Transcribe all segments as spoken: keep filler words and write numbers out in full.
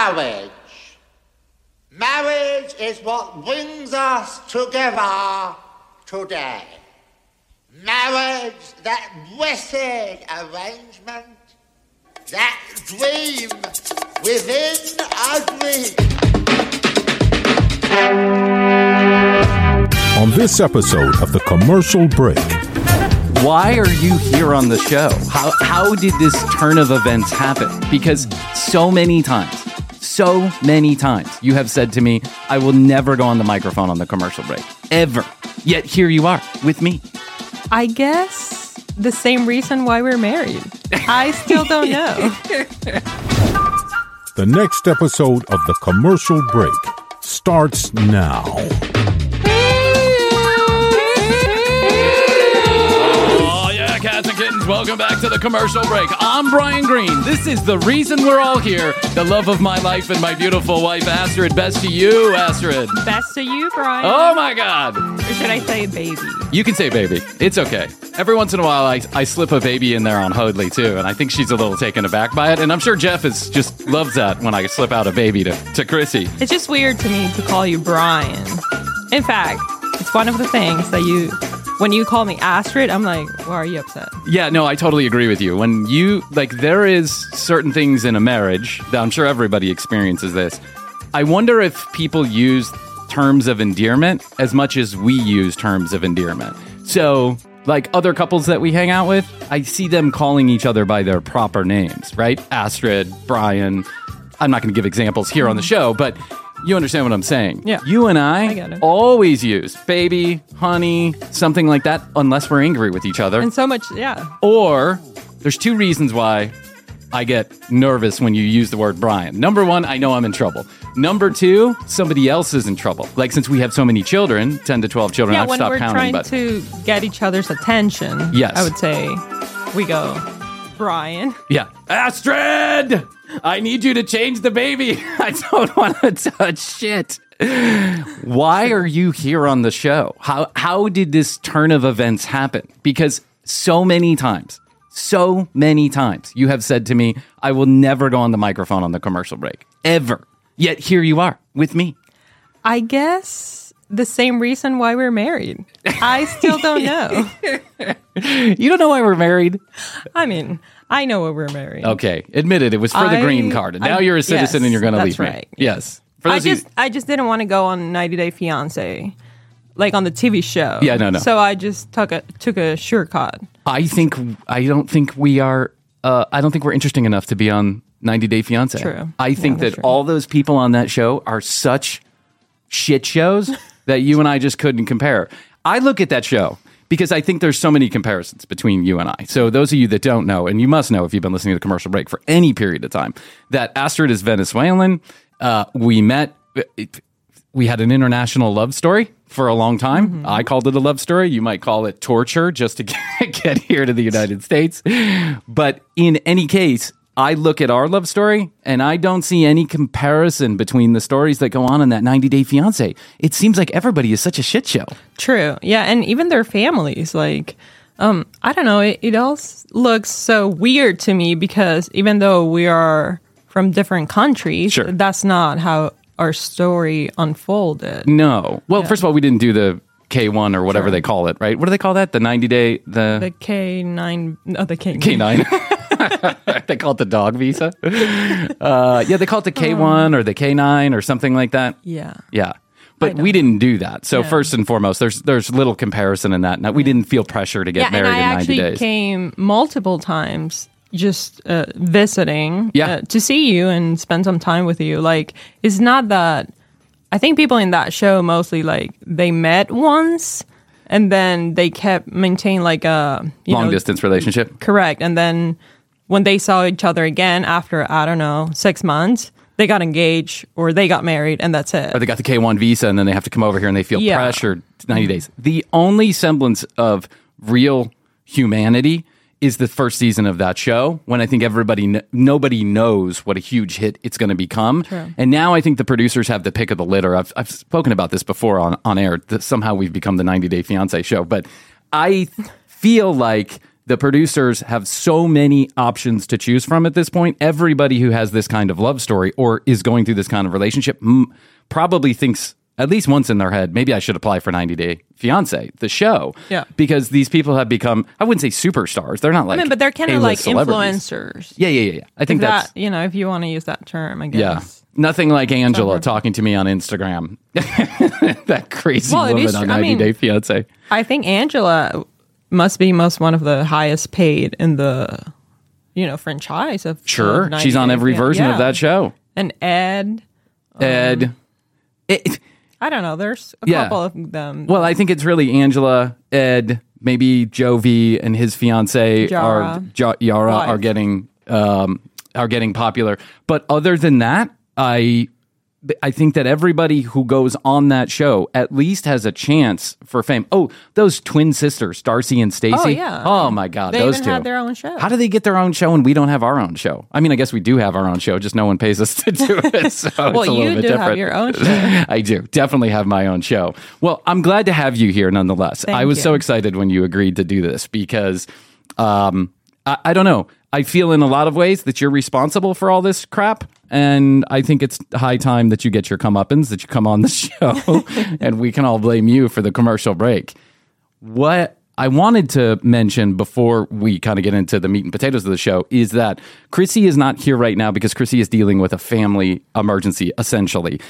marriage. Marriage is what brings us together today. Marriage, that blessed arrangement, that dream within a dream. On this episode of The Commercial Break. Why are you here on the show? How how did this turn of events happen? Because so many times, so many times, you have said to me, I will never go on the microphone on The Commercial Break. Ever. Yet here you are with me. I guess the same reason why we're married. I still don't know. The next episode of The Commercial Break starts now. Cats and kittens, welcome back to The Commercial Break. I'm Brian Green. This is the reason we're all here. The love of my life and my beautiful wife, Astrid. Best to you, Astrid. Best to you, Brian. Oh, my God. Or should I say baby? You can say baby. It's okay. Every once in a while, I, I slip a baby in there on Hoadley, too, and I think she's a little taken aback by it. And I'm sure Jeff is just loves that when I slip out a baby to, to Chrissy. It's just weird to me to call you Brian. In fact, it's one of the things that you... When you call me Astrid, I'm like, why are you upset? Yeah, no, I totally agree with you. When you, like, there is certain things in a marriage, that I'm sure everybody experiences this. I wonder if people use terms of endearment as much as we use terms of endearment. So, like, other couples that we hang out with, I see them calling each other by their proper names, right? Astrid, Brian. I'm not going to give examples here on the show, but... You understand what I'm saying? Yeah. You and I, I get it. always use baby, honey, something like that, unless we're angry with each other. And so much, yeah. Or there's two reasons why I get nervous when you use the word Brian. Number one, I know I'm in trouble. Number two, somebody else is in trouble. Like, since we have so many children, ten to twelve children, Yeah, I've when stopped we're counting. trying But to get each other's attention, Yes. I would say we go, Brian. yeah. Astrid! I need you to change the baby. I don't want to touch shit. Why are you here on the show? How how did this turn of events happen? Because so many times, so many times, you have said to me, I will never go on the microphone on The Commercial Break. Ever. Yet here you are with me. I guess the same reason why we're married. I still don't know. You don't know why we're married? I mean... I know why we're married. Okay. Admit it. It was for the I- green card. And now I- you're a citizen yes, and you're going to that's leave right. me. Yes. For I those of you- just I just didn't want to go on ninety day fiancé, like on the T V show. Yeah, no, no. So I just took a took a shortcut. I think I don't think we are. Uh, I don't think we're interesting enough to be on ninety day fiancé. True. I think Yeah, that's that true. all those people on that show are such shit shows that you and I just couldn't compare. I look at that show because I think there's so many comparisons between you and I. So those of you that don't know, and you must know if you've been listening to The Commercial Break for any period of time, that Astrid is Venezuelan. Uh, we met. We had an international love story for a long time. Mm-hmm. I called it a love story. You might call it torture just to get, get here to the United States. But in any case, I look at our love story and I don't see any comparison between the stories that go on in that ninety day fiancé. It seems like everybody is such a shit show. True. Yeah, and even their families, like, um, I don't know, it, it all s- looks so weird to me because even though we are from different countries, Sure. that's not how our story unfolded. No. Well, Yeah. first of all, we didn't do the K one or whatever they call it, right? What do they call that? The ninety day, the, The K nine, no, the K nine. K nine. They call it the dog visa. Uh, yeah, they call it the K one or the K nine or something like that. Yeah. Yeah. But know. we didn't do that. So Yeah. first and foremost, there's there's little comparison in that. Now, we didn't feel pressure to get Yeah, married and I in ninety actually days. came multiple times just uh, visiting Yeah. uh, to see you and spend some time with you. Like, it's not that... I think people in that show mostly, like, they met once and then they kept maintain like a... You Long know, distance relationship. Correct. And then when they saw each other again after, I don't know, six months, they got engaged or they got married and that's it. Or they got the K one visa and then they have to come over here and they feel Yeah. pressured ninety days. The only semblance of real humanity is the first season of that show, when I think everybody, kn- nobody knows what a huge hit it's going to become. True. And now I think the producers have the pick of the litter. I've, I've spoken about this before on, on air, that somehow we've become the ninety day fiancé show. But I feel like the producers have so many options to choose from at this point. Everybody who has this kind of love story or is going through this kind of relationship m- probably thinks at least once in their head, maybe I should apply for ninety Day Fiance, the show. Yeah. Because these people have become, I wouldn't say superstars. They're not like I mean, but they're kind of like A-list celebrities. influencers. Yeah, yeah, yeah. yeah. I think If that's, that, you know, if you want to use that term, I guess. yeah. Nothing like Angela Somewhere. talking to me on Instagram. That crazy Well, it woman is on true. I ninety mean- Day Fiance. I think Angela must be most one of the highest paid in the, you know, franchise of Sure. of She's on ninety every Day. version Yeah. of that show. And Ed, Ed. It, I don't know. There's a Yeah. couple of them. well, I think it's really Angela, Ed, maybe Joe V and his fiance Yara. are ja- Yara Wife. are getting um, are getting popular. But other than that, I I think that everybody who goes on that show at least has a chance for fame. Oh, those twin sisters, Darcy and Stacey. Oh, yeah. Oh my God, They those even two had their own show. How do they get their own show and we don't have our own show? I mean, I guess we do have our own show, just no one pays us to do it. So well, it's a little you bit do different. have your own show. I do definitely have my own show. Well, I'm glad to have you here nonetheless. Thank I was you. so excited when you agreed to do this because um, I, I don't know. I feel in a lot of ways that you're responsible for all this crap. And I think it's high time that you get your comeuppance, that you come on the show and we can all blame you for the commercial break. What I wanted to mention before we kind of get into the meat and potatoes of the show is that Chrissy is not here right now because Chrissy is dealing with a family emergency, essentially.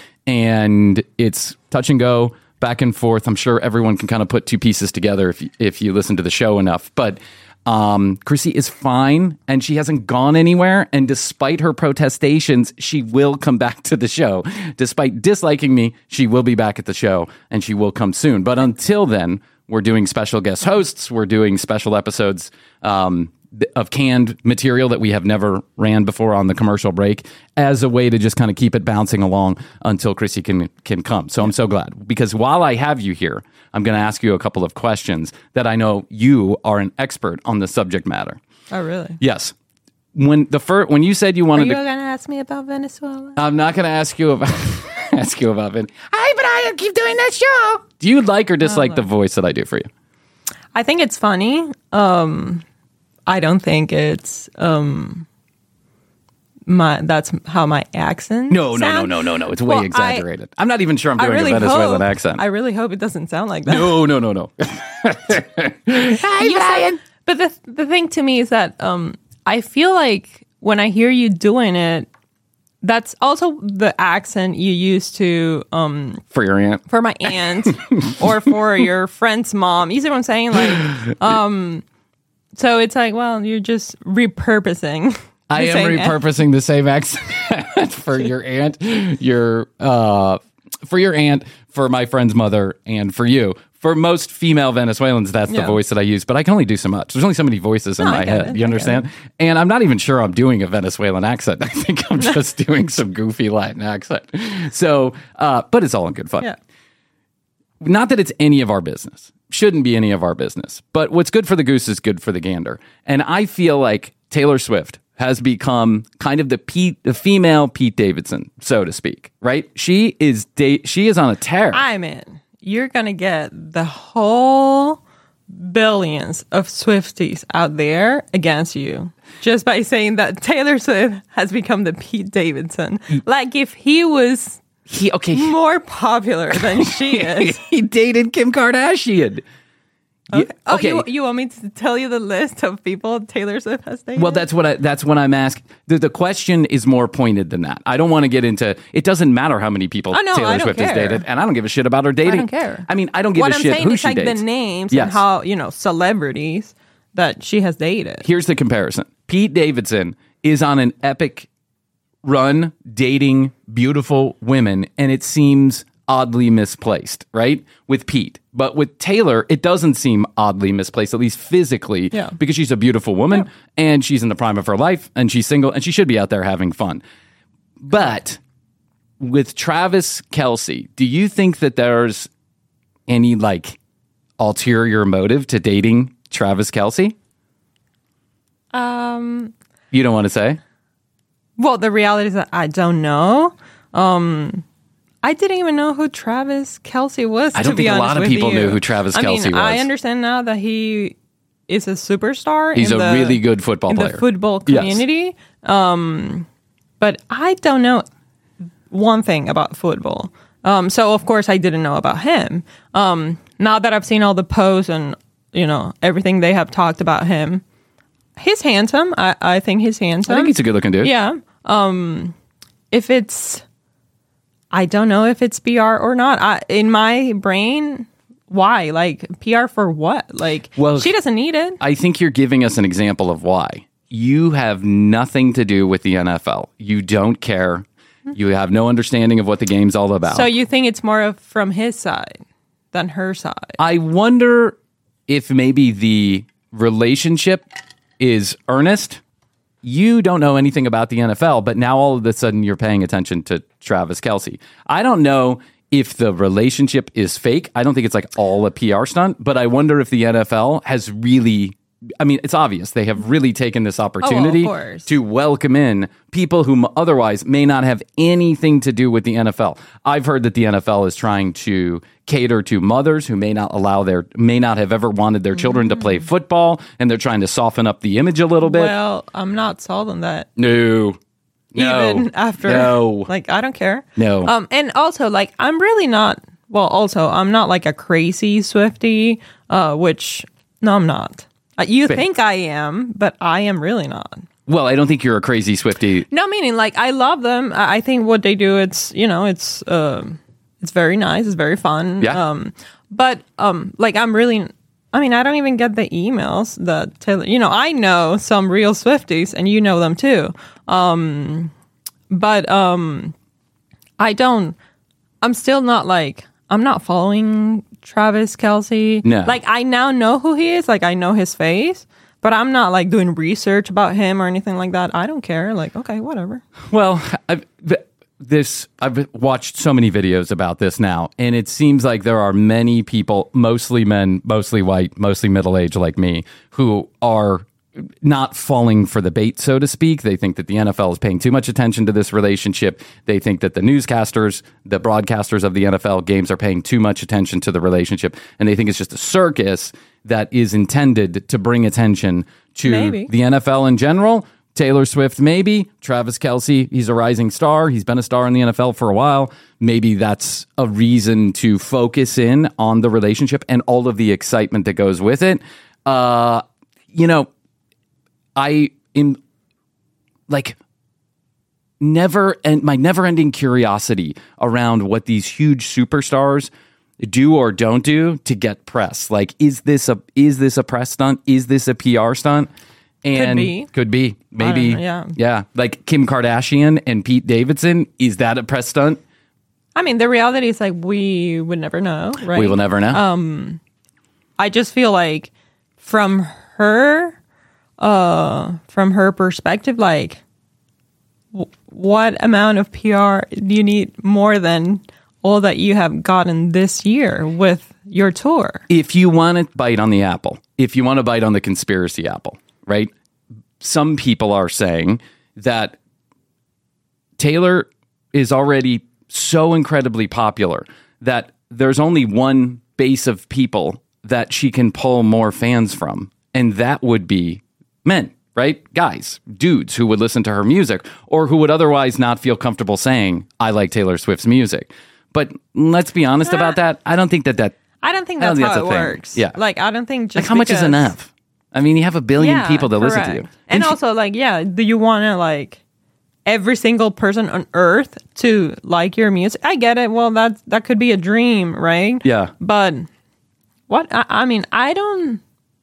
And it's touch and go, back and forth. I'm sure everyone can kind of put two pieces together if you, if you listen to the show enough. But um, Chrissy is fine and she hasn't gone anywhere. And despite her protestations, she will come back to the show. Despite disliking me, she will be back at the show and she will come soon. But until then, we're doing special guest hosts. We're doing special episodes um, of canned material that we have never ran before on the commercial break as a way to just kind of keep it bouncing along until Chrissy can can come. So I'm so glad because while I have you here, I'm going to ask you a couple of questions that I know you are an expert on the subject matter. Oh, really? Yes. When the first when you said you Are wanted you to, going to ask me about Venezuela? I'm not going to ask you about ask you about it. Hi, but I keep doing that show. Do you like or dislike the voice that I do for you? I think it's funny. Um, I don't think it's um, my. That's how my accent. No, no, no, sound. no, no, no. It's way Well, I- exaggerated. I'm not even sure I'm I doing really a Venezuelan hope, accent. I really hope it doesn't sound like that. no, no, no, no. Hi, Brian. But the the thing to me is that um, I feel like when I hear you doing it, that's also the accent you use to um, For your aunt. for my aunt or for your friend's mom. You see what I'm saying? Like, um, so it's like, well, you're just repurposing. I the am same ac- repurposing the same accent for your aunt, your uh, for your aunt, for my friend's mother, and for you. For most female Venezuelans, that's the Yeah. voice that I use, but I can only do so much. There's only so many voices in No, I my get head. it. You I get understand? And I'm not even sure I'm doing a Venezuelan accent. I think I'm just doing some goofy Latin accent. So, uh, but it's all in good fun. Yeah. Not that it's any of our business. Shouldn't be any of our business. But what's good for the goose is good for the gander. And I feel like Taylor Swift has become kind of the Pete, the female Pete Davidson, so to speak. Right? She is da- she is on a tear. I'm in. You're going to get the whole billions of Swifties out there against you just by saying that Taylor Swift has become the Pete Davidson. Like if he was he okay. more popular than she is. He dated Kim Kardashian. You- Okay. Oh, okay. you, you want me to tell you the list of people Taylor Swift has dated? Well, that's what I, that's what I'm asking. The, the question is more pointed than that. I don't want to get into. It doesn't matter how many people Oh, no, Taylor I don't Swift has care. dated, and I don't give a shit about her I dating. don't care. I mean, I don't give what a I'm shit saying who is she like dates. the names Yes. and how, you know, celebrities that she has dated. Here's the comparison. Pete Davidson is on an epic run dating beautiful women, and it seems oddly misplaced, right? With Pete. But with Taylor, it doesn't seem oddly misplaced, at least physically, Yeah. because she's a beautiful woman and she's in the prime of her life and she's single and she should be out there having fun. But with Travis Kelce, do you think that there's any like ulterior motive to dating Travis Kelce? Um, You don't want to say? well, the reality is that I don't know. Um, I didn't even know who Travis Kelce was. I don't to be think a lot honest of with people you. knew who Travis I Kelce mean, I was. understand now that he is a superstar. He's in a the, really good football in player. the football Yes. community. Um, but I don't know one thing about football. Um, so of course I didn't know about him. Um, now that I've seen all the posts and you know everything they have talked about him, he's handsome. I, I think he's handsome. I think he's a good looking dude. Yeah. Um, if it's, I don't know if it's P R or not. I, in my brain, why? Like P R for what? Like, Well, she doesn't need it. I think you're giving us an example of why. You have nothing to do with the N F L. You don't care. You have no understanding of what the game's all about. So you think it's more of from his side than her side? I wonder if maybe the relationship is earnest. You don't know anything about the N F L, but now all of a sudden you're paying attention to Travis Kelce. I don't know if the relationship is fake. I don't think it's like all a P R stunt, but I wonder if the N F L has really, I mean, it's obvious they have really taken this opportunity course. to welcome in people who otherwise may not have anything to do with the N F L. I've heard that the N F L is trying to cater to mothers who may not allow their, may not have ever wanted their children to play football, and they're trying to soften up the image a little bit. Well, I'm not sold on that. No. No. Even after, No. like, I don't care. No. Um, and also, like, I'm really not. Well, also, I'm not like a crazy Swiftie, uh, which no, I'm not. Uh, you Fair. think I am, but I am really not. Well, I don't think you're a crazy Swiftie. No, meaning like I love them. I I think what they do, it's you know, it's um, it's very nice. It's very fun. Yeah. Um, but um, like I'm really. I mean, I don't even get the emails that Taylor. You know, I know some real Swifties, and you know them too. Um, but um, I don't. I'm still not like I'm not following Travis Kelce. No. Like I now know who he is. Like I know his face. But I'm not like doing research about him or anything like that. I don't care. Like, okay, whatever. Well, I've, th- this I've watched so many videos about this now, and it seems like there are many people, mostly men, mostly white, mostly middle-aged like me, who are not falling for the bait, so to speak. They think that the N F L is paying too much attention to this relationship. They think that the newscasters, the broadcasters of the N F L games are paying too much attention to the relationship, and they think it's just a circus that is intended to bring attention to Maybe. the N F L in general. Taylor Swift, maybe. Travis Kelce, he's a rising star. He's been a star in the N F L for a while. Maybe that's a reason to focus in on the relationship and all of the excitement that goes with it. Uh, you know, I am like never and my never ending curiosity around what these huge superstars do or don't do to get press. Like, is this a is this a press stunt? Is this a P R stunt? And be. Could be. Maybe. know, yeah. Yeah. Like Kim Kardashian and Pete Davidson. Is that a press stunt? I mean, the reality is like we would never know, right? We will never know. Um, I just feel like from her, uh, from her perspective, like w- what amount of P R do you need more than all that you have gotten this year with your tour? If you want to bite on the apple, if you want to bite on the conspiracy apple, right? Some people are saying that Taylor is already so incredibly popular that there's only one base of people that she can pull more fans from, and that would be men, right? Guys, dudes who would listen to her music or who would otherwise not feel comfortable saying, I like Taylor Swift's music. But let's be honest about that. I don't think that that... I don't think I don't that's think how that's it a thing. works. Yeah. Like, I don't think just Like, how much is because- enough? I mean, you have a billion Yeah, people that listen to correct. you. And she- also, like, yeah, do you want to, like, every single person on earth to like your music? I get it. Well, that that could be a dream, right? Yeah. But what, I, I mean, I don't,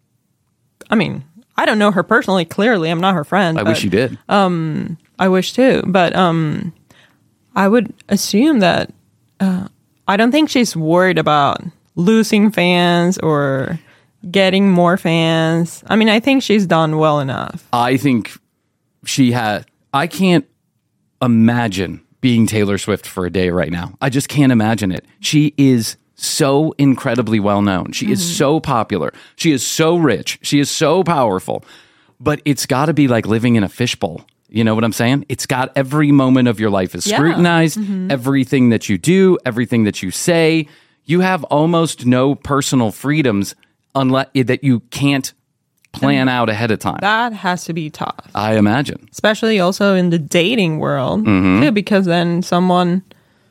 I mean, I don't know her personally, clearly. I'm not her friend. I but wish you did. I wish too. But um, I would assume that, uh, I don't think she's worried about losing fans or getting more fans. I mean, I think she's done well enough. I think she had... I can't imagine being Taylor Swift for a day right now. I just can't imagine it. She is so incredibly well known. She is so popular. She is so rich. She is so powerful. But it's got to be like living in a fishbowl. You know what I'm saying? It's got every moment of your life is Yeah. scrutinized. Everything that you do, everything that you say. You have almost no personal freedoms unless that you can't plan out ahead of time. That has to be tough. I imagine. Especially also in the dating world, Mm-hmm. too, because then someone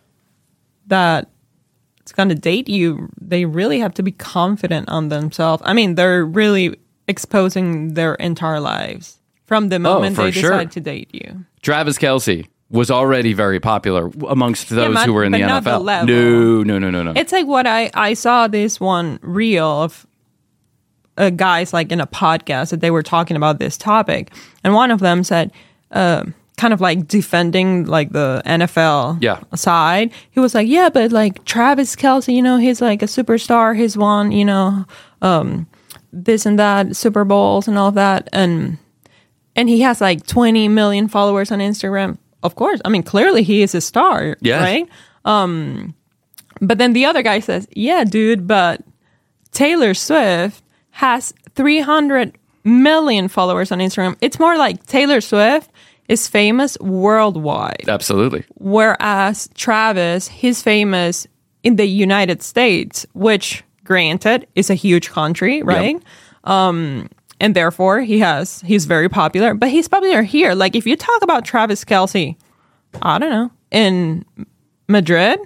that is going to date you, they really have to be confident on themselves. I mean, they're really exposing their entire lives from the moment for they sure. decide to date you. Travis Kelce was already very popular amongst those but- who were in the but not N F the L. level. no, no, no, no, no. It's like what I, I saw this one reel of uh, guys like in a podcast that they were talking about this topic. And one of them said, uh, kind of like defending like the N F L Yeah. side. He was like, yeah, but like Travis Kelce, you know, he's like a superstar. He's won, you know, um, this and that, Super Bowls and all of that. And, and he has like twenty million followers on Instagram. Of course. I mean, clearly he is a star, Yes. right? Um, but then the other guy says, yeah, dude, but Taylor Swift has three hundred million followers on Instagram. It's more like Taylor Swift is famous worldwide, Absolutely. whereas Travis, he's famous in the United States, which, granted, is a huge country, right? Um, and therefore, he has he's very popular. But he's popular here. Like, if you talk about Travis Kelce, I don't know, in Madrid,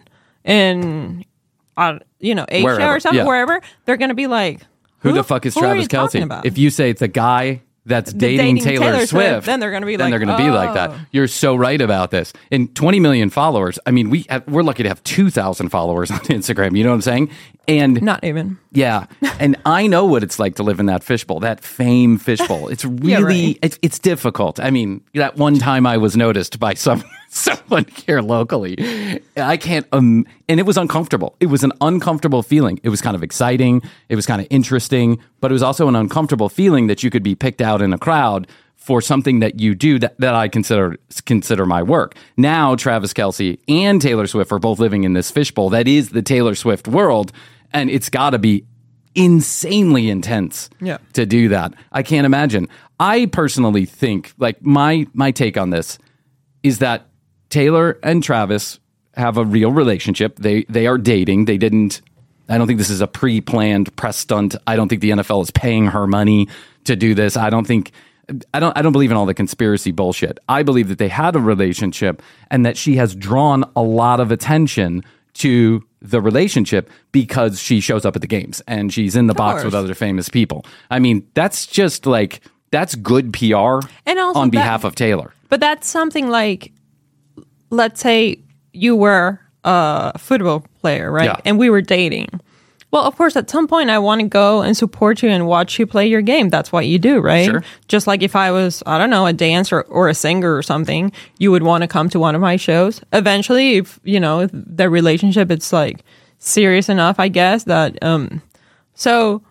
in, uh, you know, Asia Wherever, or something, yeah. wherever, they're going to be like, Who, the fuck is who are Travis you talking Kelce? about? If you say it's a guy that's dating, dating Taylor, Taylor Swift, Swift, then they're gonna be then like, they're going to be like "Oh." that. You're so right about this. And twenty million followers. I mean, we have, we're lucky to have two thousand followers on Instagram. You know what I'm saying? And Not even. yeah, and I know what it's like to live in that fishbowl, that fame fishbowl. It's really, right. it's, it's difficult. I mean, that one time I was noticed by some someone here locally, I can't, um, and it was uncomfortable. It was an uncomfortable feeling. It was kind of exciting. It was kind of interesting, but it was also an uncomfortable feeling that you could be picked out in a crowd for something that you do that, that I consider consider my work. Now, Travis Kelce and Taylor Swift are both living in this fishbowl that is the Taylor Swift world, and it's got to be insanely intense Yeah. to do that. I can't imagine. I personally think, like, my my take on this is that Taylor and Travis have a real relationship. They they are dating. They didn't. I don't think this is a pre-planned press stunt. I don't think the N F L is paying her money to do this. I don't think. I don't I don't believe in all the conspiracy bullshit. I believe that they had a relationship and that she has drawn a lot of attention to the relationship because she shows up at the games and she's in the box course. with other famous people. I mean, that's just like that's good P R And also on that- behalf of Taylor. But that's something like, let's say you were a football player, right? Yeah. And we were dating. Well, of course, at some point, I want to go and support you and watch you play your game. That's what you do, right? Sure. Just like if I was, I don't know, a dancer or a singer or something, you would want to come to one of my shows. Eventually, if, you know, the relationship, it's like serious enough, I guess, that, um, so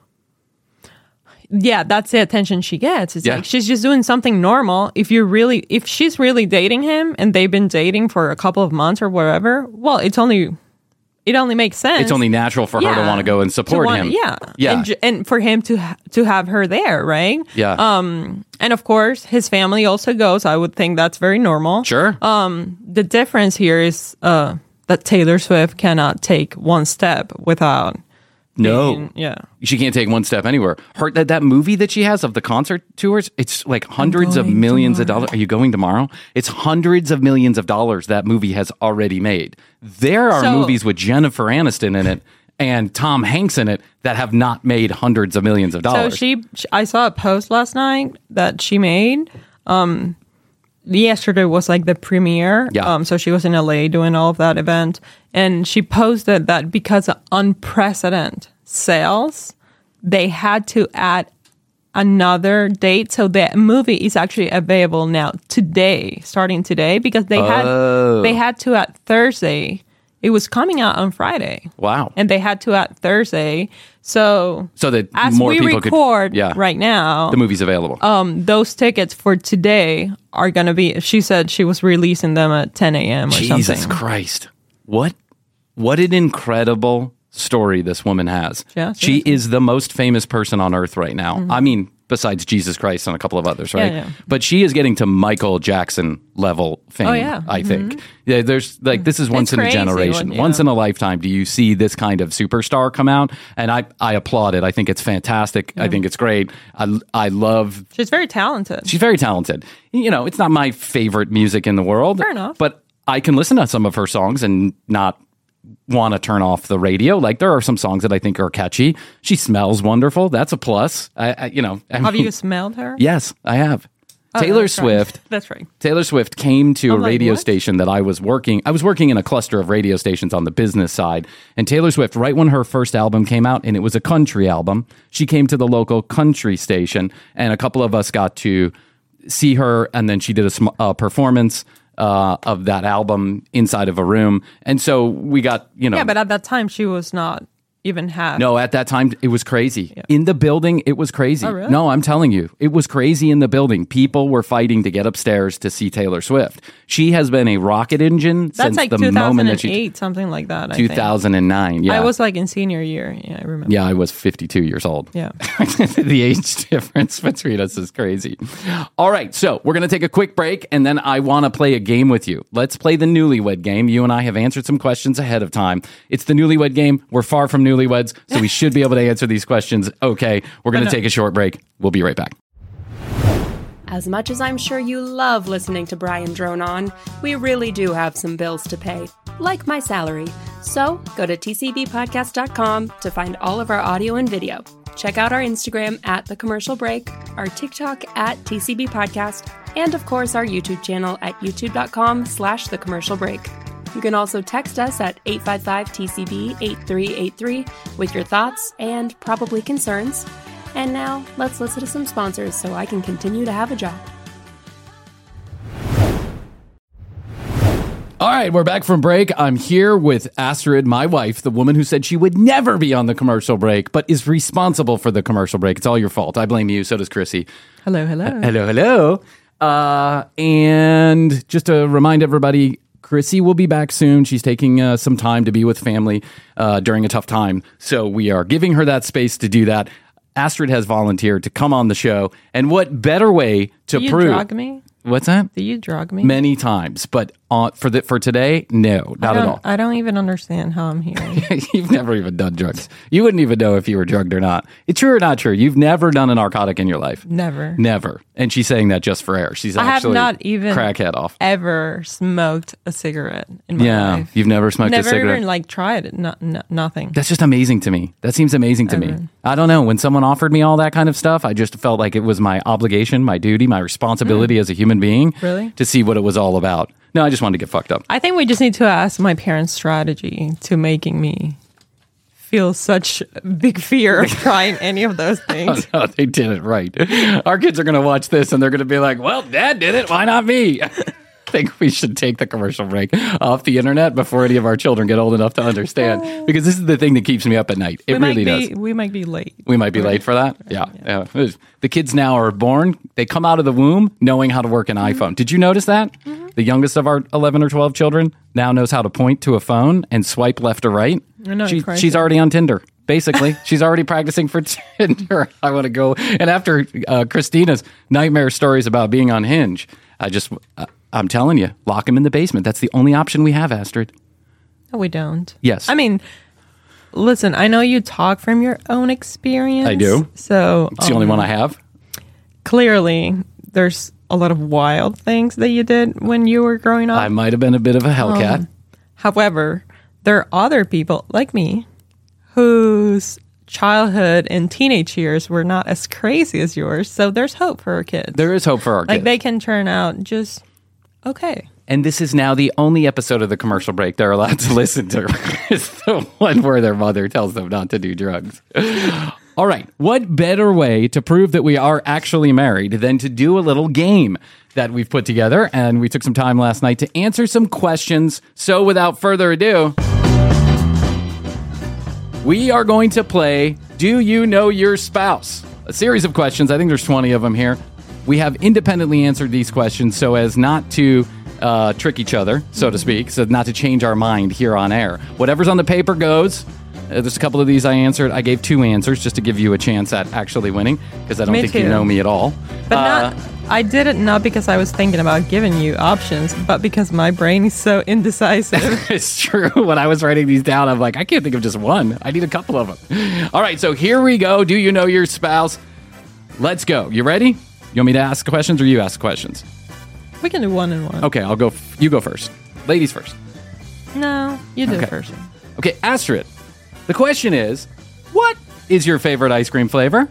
yeah, that's the attention she gets. It's Yeah. like she's just doing something normal. If you're really, if she's really dating him and they've been dating for a couple of months or whatever, well, it's only, it only makes sense. It's only natural for her to Yeah. want to go and To support want- him. Yeah, Yeah. and, ju- and for him to ha- to have her there, right? Yeah. Um, and of course, his family also goes. I would think that's very normal. Sure. Um, the difference here is uh that Taylor Swift cannot take one step without. no. being- yeah. She can't take one step anywhere. Her that, that movie that she has of the concert tours, it's like hundreds of going millions of tomorrow. dollars. Are you going tomorrow? It's hundreds of millions of dollars that movie has already made. There are So- movies with Jennifer Aniston in it and Tom Hanks in it that have not made hundreds of millions of So dollars. she, I saw a post last night that she made. Um, yesterday was like the premiere. Yeah. Um, so she was in L A doing all of that event, and she posted that because of unprecedented sales, they had to add another date. So the movie is actually available now today, starting today, because they had Oh. they had to at Thursday. It was coming out on Friday. Wow. And they had to at Thursday. So So that as more we people could- record yeah. right now, The movie's available. um, those tickets for today are going to be, she said she was releasing them at ten a.m. or Jesus something. Christ. What what an incredible story this woman has. Yeah, she seriously. is the most famous person on earth right now. I mean, besides Jesus Christ and a couple of others, right? Yeah, yeah. But she is getting to Michael Jackson level fame, Oh, yeah. I think. Yeah, there's like, this is once It's in a crazy generation. when- yeah. Once in a lifetime do you see this kind of superstar come out. And I, I applaud it. I think it's fantastic. I think it's great. I, I love, She's very talented. she's very talented. You know, it's not my favorite music in the world. Fair enough. But I can listen to some of her songs and not want to turn off the radio. Like, there are some songs that I think are catchy. She smells wonderful. That's a plus. I, I you know, I Have mean, you smelled her? Yes, I have. Oh, Taylor that's right. Swift. That's right. Taylor Swift came to I'm a like, radio what? station that I was working. I was working in a cluster of radio stations on the business side. And Taylor Swift, right when her first album came out, and it was a country album, she came to the local country station, and a couple of us got to see her, and then she did a sm- uh, performance uh, of that album inside of a room. And so we got, you know. Yeah, but at that time, she was not even half. No, at that time, it was crazy. In the building, it was crazy. Oh, really? No, I'm telling you, it was crazy in the building. People were fighting to get upstairs to see Taylor Swift. She has been a rocket engine That's since like the two thousand moment that eight, she... something like that. I think. two thousand nine, yeah. I was like in senior year. Yeah, I remember. Yeah, I was fifty-two years old. Yeah. The age difference between us is crazy. All right, so we're going to take a quick break, and then I want to play a game with you. Let's play the Newlywed Game. You and I have answered some questions ahead of time. It's the Newlywed Game. We're far from newlyweds, so we should be able to answer these questions. Okay, we're going to take a short break. We'll be right back. As much as I'm sure you love listening to Brian drone on, we really do have some bills to pay, like my salary. So go to t c b podcast dot com to find all of our audio and video. Check out our Instagram at The Commercial Break, our TikTok at T C B Podcast, and of course our YouTube channel at youtube dot com slash The Commercial Break. You can also text us at eight five five T C B eight three eight three with your thoughts and probably concerns. And now, let's listen to some sponsors so I can continue to have a job. All right, we're back from break. I'm here with Astrid, my wife, the woman who said she would never be on the commercial break, but is responsible for the commercial break. It's all your fault. I blame you. So does Chrissy. Hello, hello. Hello, hello. Uh, and just to remind everybody, Chrissy will be back soon. She's taking uh, some time to be with family uh, during a tough time. So we are giving her that space to do that. Astrid has volunteered to come on the show. And what better way to Do you prove... drug me? What's that? Do you drug me? Many times. But uh, for the, for today, no, not I at don't, all. I don't even understand how I'm here. You've never even done drugs. You wouldn't even know if you were drugged or not. It's true or not true? You've never done a narcotic in your life. Never. Never. And she's saying that just for air. She's I have actually not even crackhead off. ever smoked a cigarette in my Yeah, life. you've never smoked Never a cigarette. even like tried it. No, no, nothing. That's just amazing to me. That seems amazing to me. I don't know. When someone offered me all that kind of stuff, I just felt like it was my obligation, my duty, my responsibility as a human being Really? to see what it was all about. No, I just wanted to get fucked up. I think we just need to ask my parents' strategy to making me feel such big fear of trying any of those things. Oh, no, they did it right. Our kids are going to watch this and they're going to be like, well, Dad did it. Why not me? I think we should take the commercial break off the internet before any of our children get old enough to understand, because this is the thing that keeps me up at night. It we really might be, does. We might be late. We might be late for that. Yeah. yeah. The kids now are born. They come out of the womb knowing how to work an Mm-hmm. iPhone. Did you notice that? Mm-hmm. The youngest of our eleven or twelve children now knows how to point to a phone and swipe left or right. I know, She, it's crazy. she's already on Tinder. Basically, she's already practicing for Tinder. I want to go. And after uh, Christina's nightmare stories about being on Hinge, I just, uh, I'm telling you, lock him in the basement. That's the only option we have, Astrid. No, we don't. Yes. I mean, listen, I know you talk from your own experience. I do. So It's the only um, one I have. Clearly, there's a lot of wild things that you did when you were growing up. I might have been a bit of a hellcat. Um, However, there are other people like me whose childhood and teenage years were not as crazy as yours. So there's hope for our kids. There is hope for our like kids. they can turn out just okay. And this is now the only episode of the commercial break they're allowed to listen to. It's the one where their mother tells them not to do drugs. All right. What better way to prove that we are actually married than to do a little game that we've put together? And we took some time last night to answer some questions. So without further ado, we are going to play Do You Know Your Spouse? A series of questions. I think there's twenty of them here. We have independently answered these questions so as not to uh, trick each other, so to speak, so not to change our mind here on air. Whatever's on the paper goes. Uh, there's a couple of these I answered. I gave two answers just to give you a chance at actually winning because I don't Me think too. you know me at all. But Uh, not. I did it not because I was thinking about giving you options, but because my brain is so indecisive. It's true. When I was writing these down, I'm like, I can't think of just one. I need a couple of them. All right, so here we go. Do you know your spouse? Let's go. You ready? You want me to ask questions or you ask questions? We can do one and one. Okay, I'll go. F- you go first. Ladies first. No, you do Okay. first. Okay, Astrid. The question is, what is your favorite ice cream flavor?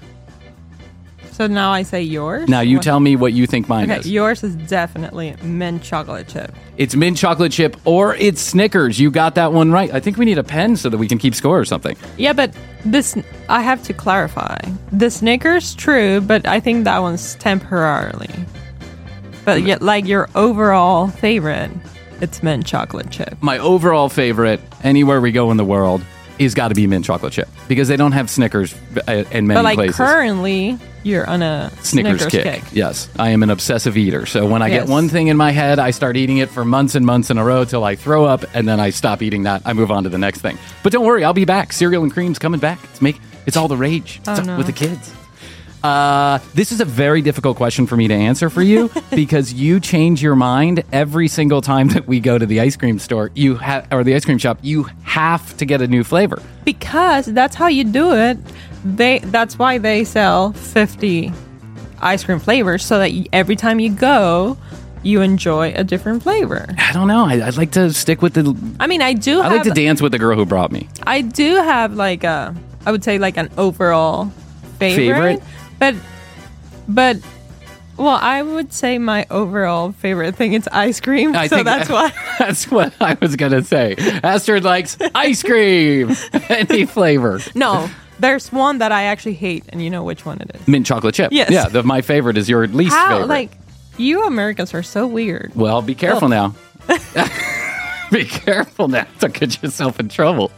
So now I say yours. Now you What- tell me what you think mine Okay, is. yours is definitely mint chocolate chip. It's mint chocolate chip or it's Snickers. You got that one right. I think we need a pen so that we can keep score or something. Yeah, but this I have to clarify. The Snickers, true, but I think that one's temporarily. But yet, like your overall favorite, it's mint chocolate chip. My overall favorite, anywhere we go in the world, is got to be mint chocolate chip because they don't have Snickers uh, in many But like places. currently, you're on a Snickers, Snickers, kick. kick. Yes, I am an obsessive eater. So when I Yes. get one thing in my head, I start eating it for months and months in a row till I throw up, and then I stop eating that. I move on to the next thing. But don't worry, I'll be back. Cereal and cream's coming back. It's make it's all the rage. It's Oh, up no. with the kids. Uh, this is a very difficult question for me to answer for you because you change your mind every single time that we go to the ice cream store. You have or the ice cream shop. You have to get a new flavor. Because that's how you do it. They that's why they sell fifty ice cream flavors so that you, every time you go, you enjoy a different flavor. I don't know. I, I'd like to stick with the. I mean, I do I have like to dance with the girl who brought me. I do have like a I would say like an overall favorite, Favorite? but but well, I would say my overall favorite thing is ice cream. I so think that's why. That's what I was gonna say. Astrid likes ice cream, any flavor. No, there's one that I actually hate, and you know which one it is. Mint chocolate chip. Yes. Yeah, the, my favorite is your least How favorite. like you Americans are so weird. well, be careful now. Be careful now. Don't get yourself in trouble.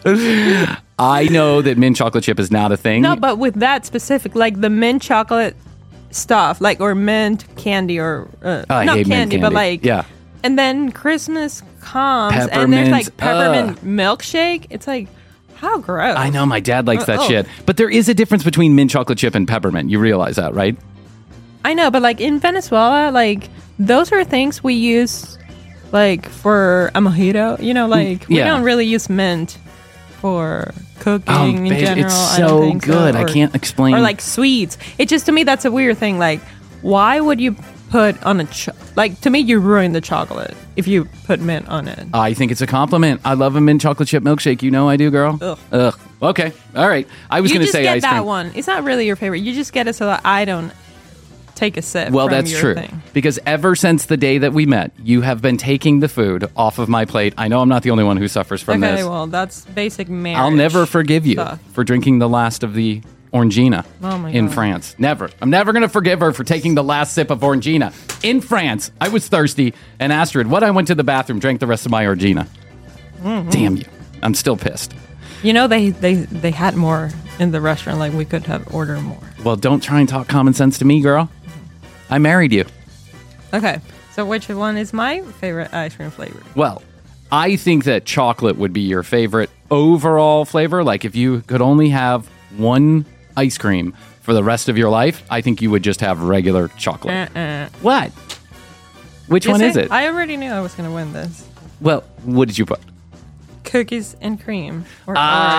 I know that mint chocolate chip is not a thing. No, but with that specific, like the mint chocolate stuff, like or mint candy or uh, Oh, I not hate mint candy, but candy. like Yeah. And then Christmas comes, and there's like Peppermints, peppermint milkshake. It's like how gross. I know my dad likes that Uh, oh. shit. But there is a difference between mint chocolate chip and peppermint. You realize that, right? I know, but like in Venezuela, like those are things we use, like for a mojito. You know, like we yeah. don't really use mint for cooking Oh, in babe, general. it's I don't so think good. So. I Or- can't explain. Or like sweets. It just to me that's a weird thing. Like, why would you put on a cho- like to me you ruin the chocolate if you put mint on it. I think it's a compliment. I love a mint chocolate chip milkshake. You know I do, girl. Ugh. Ugh. Okay. All right. I was You going to just say get ice that cream. one. It's not really your favorite. You just get it so that I don't take a sip. Well, from that's your true. thing. Because ever since the day that we met, you have been taking the food off of my plate. I know I'm not the only one who suffers from Okay, this. well, that's basic marriage. I'll never forgive you stuff. for drinking the last of the Orangina Oh my in God. France. Never. I'm never going to forgive her for taking the last sip of Orangina in France. I was thirsty, and Astrid, what? I went to the bathroom, drank the rest of my Orangina. Mm-hmm. Damn you. I'm still pissed. You know, they, they, they had more in the restaurant. Like, we could have ordered more. Well, don't try and talk common sense to me, girl. I married you. Okay, so which one is my favorite ice cream flavor? Well, I think that chocolate would be your favorite overall flavor. Like if you could only have one ice cream for the rest of your life, I think you would just have regular chocolate. Uh-uh. What? Which You one see, is it? I already knew I was going to win this. well, what did you put? Cookies and cream. Or Oreo.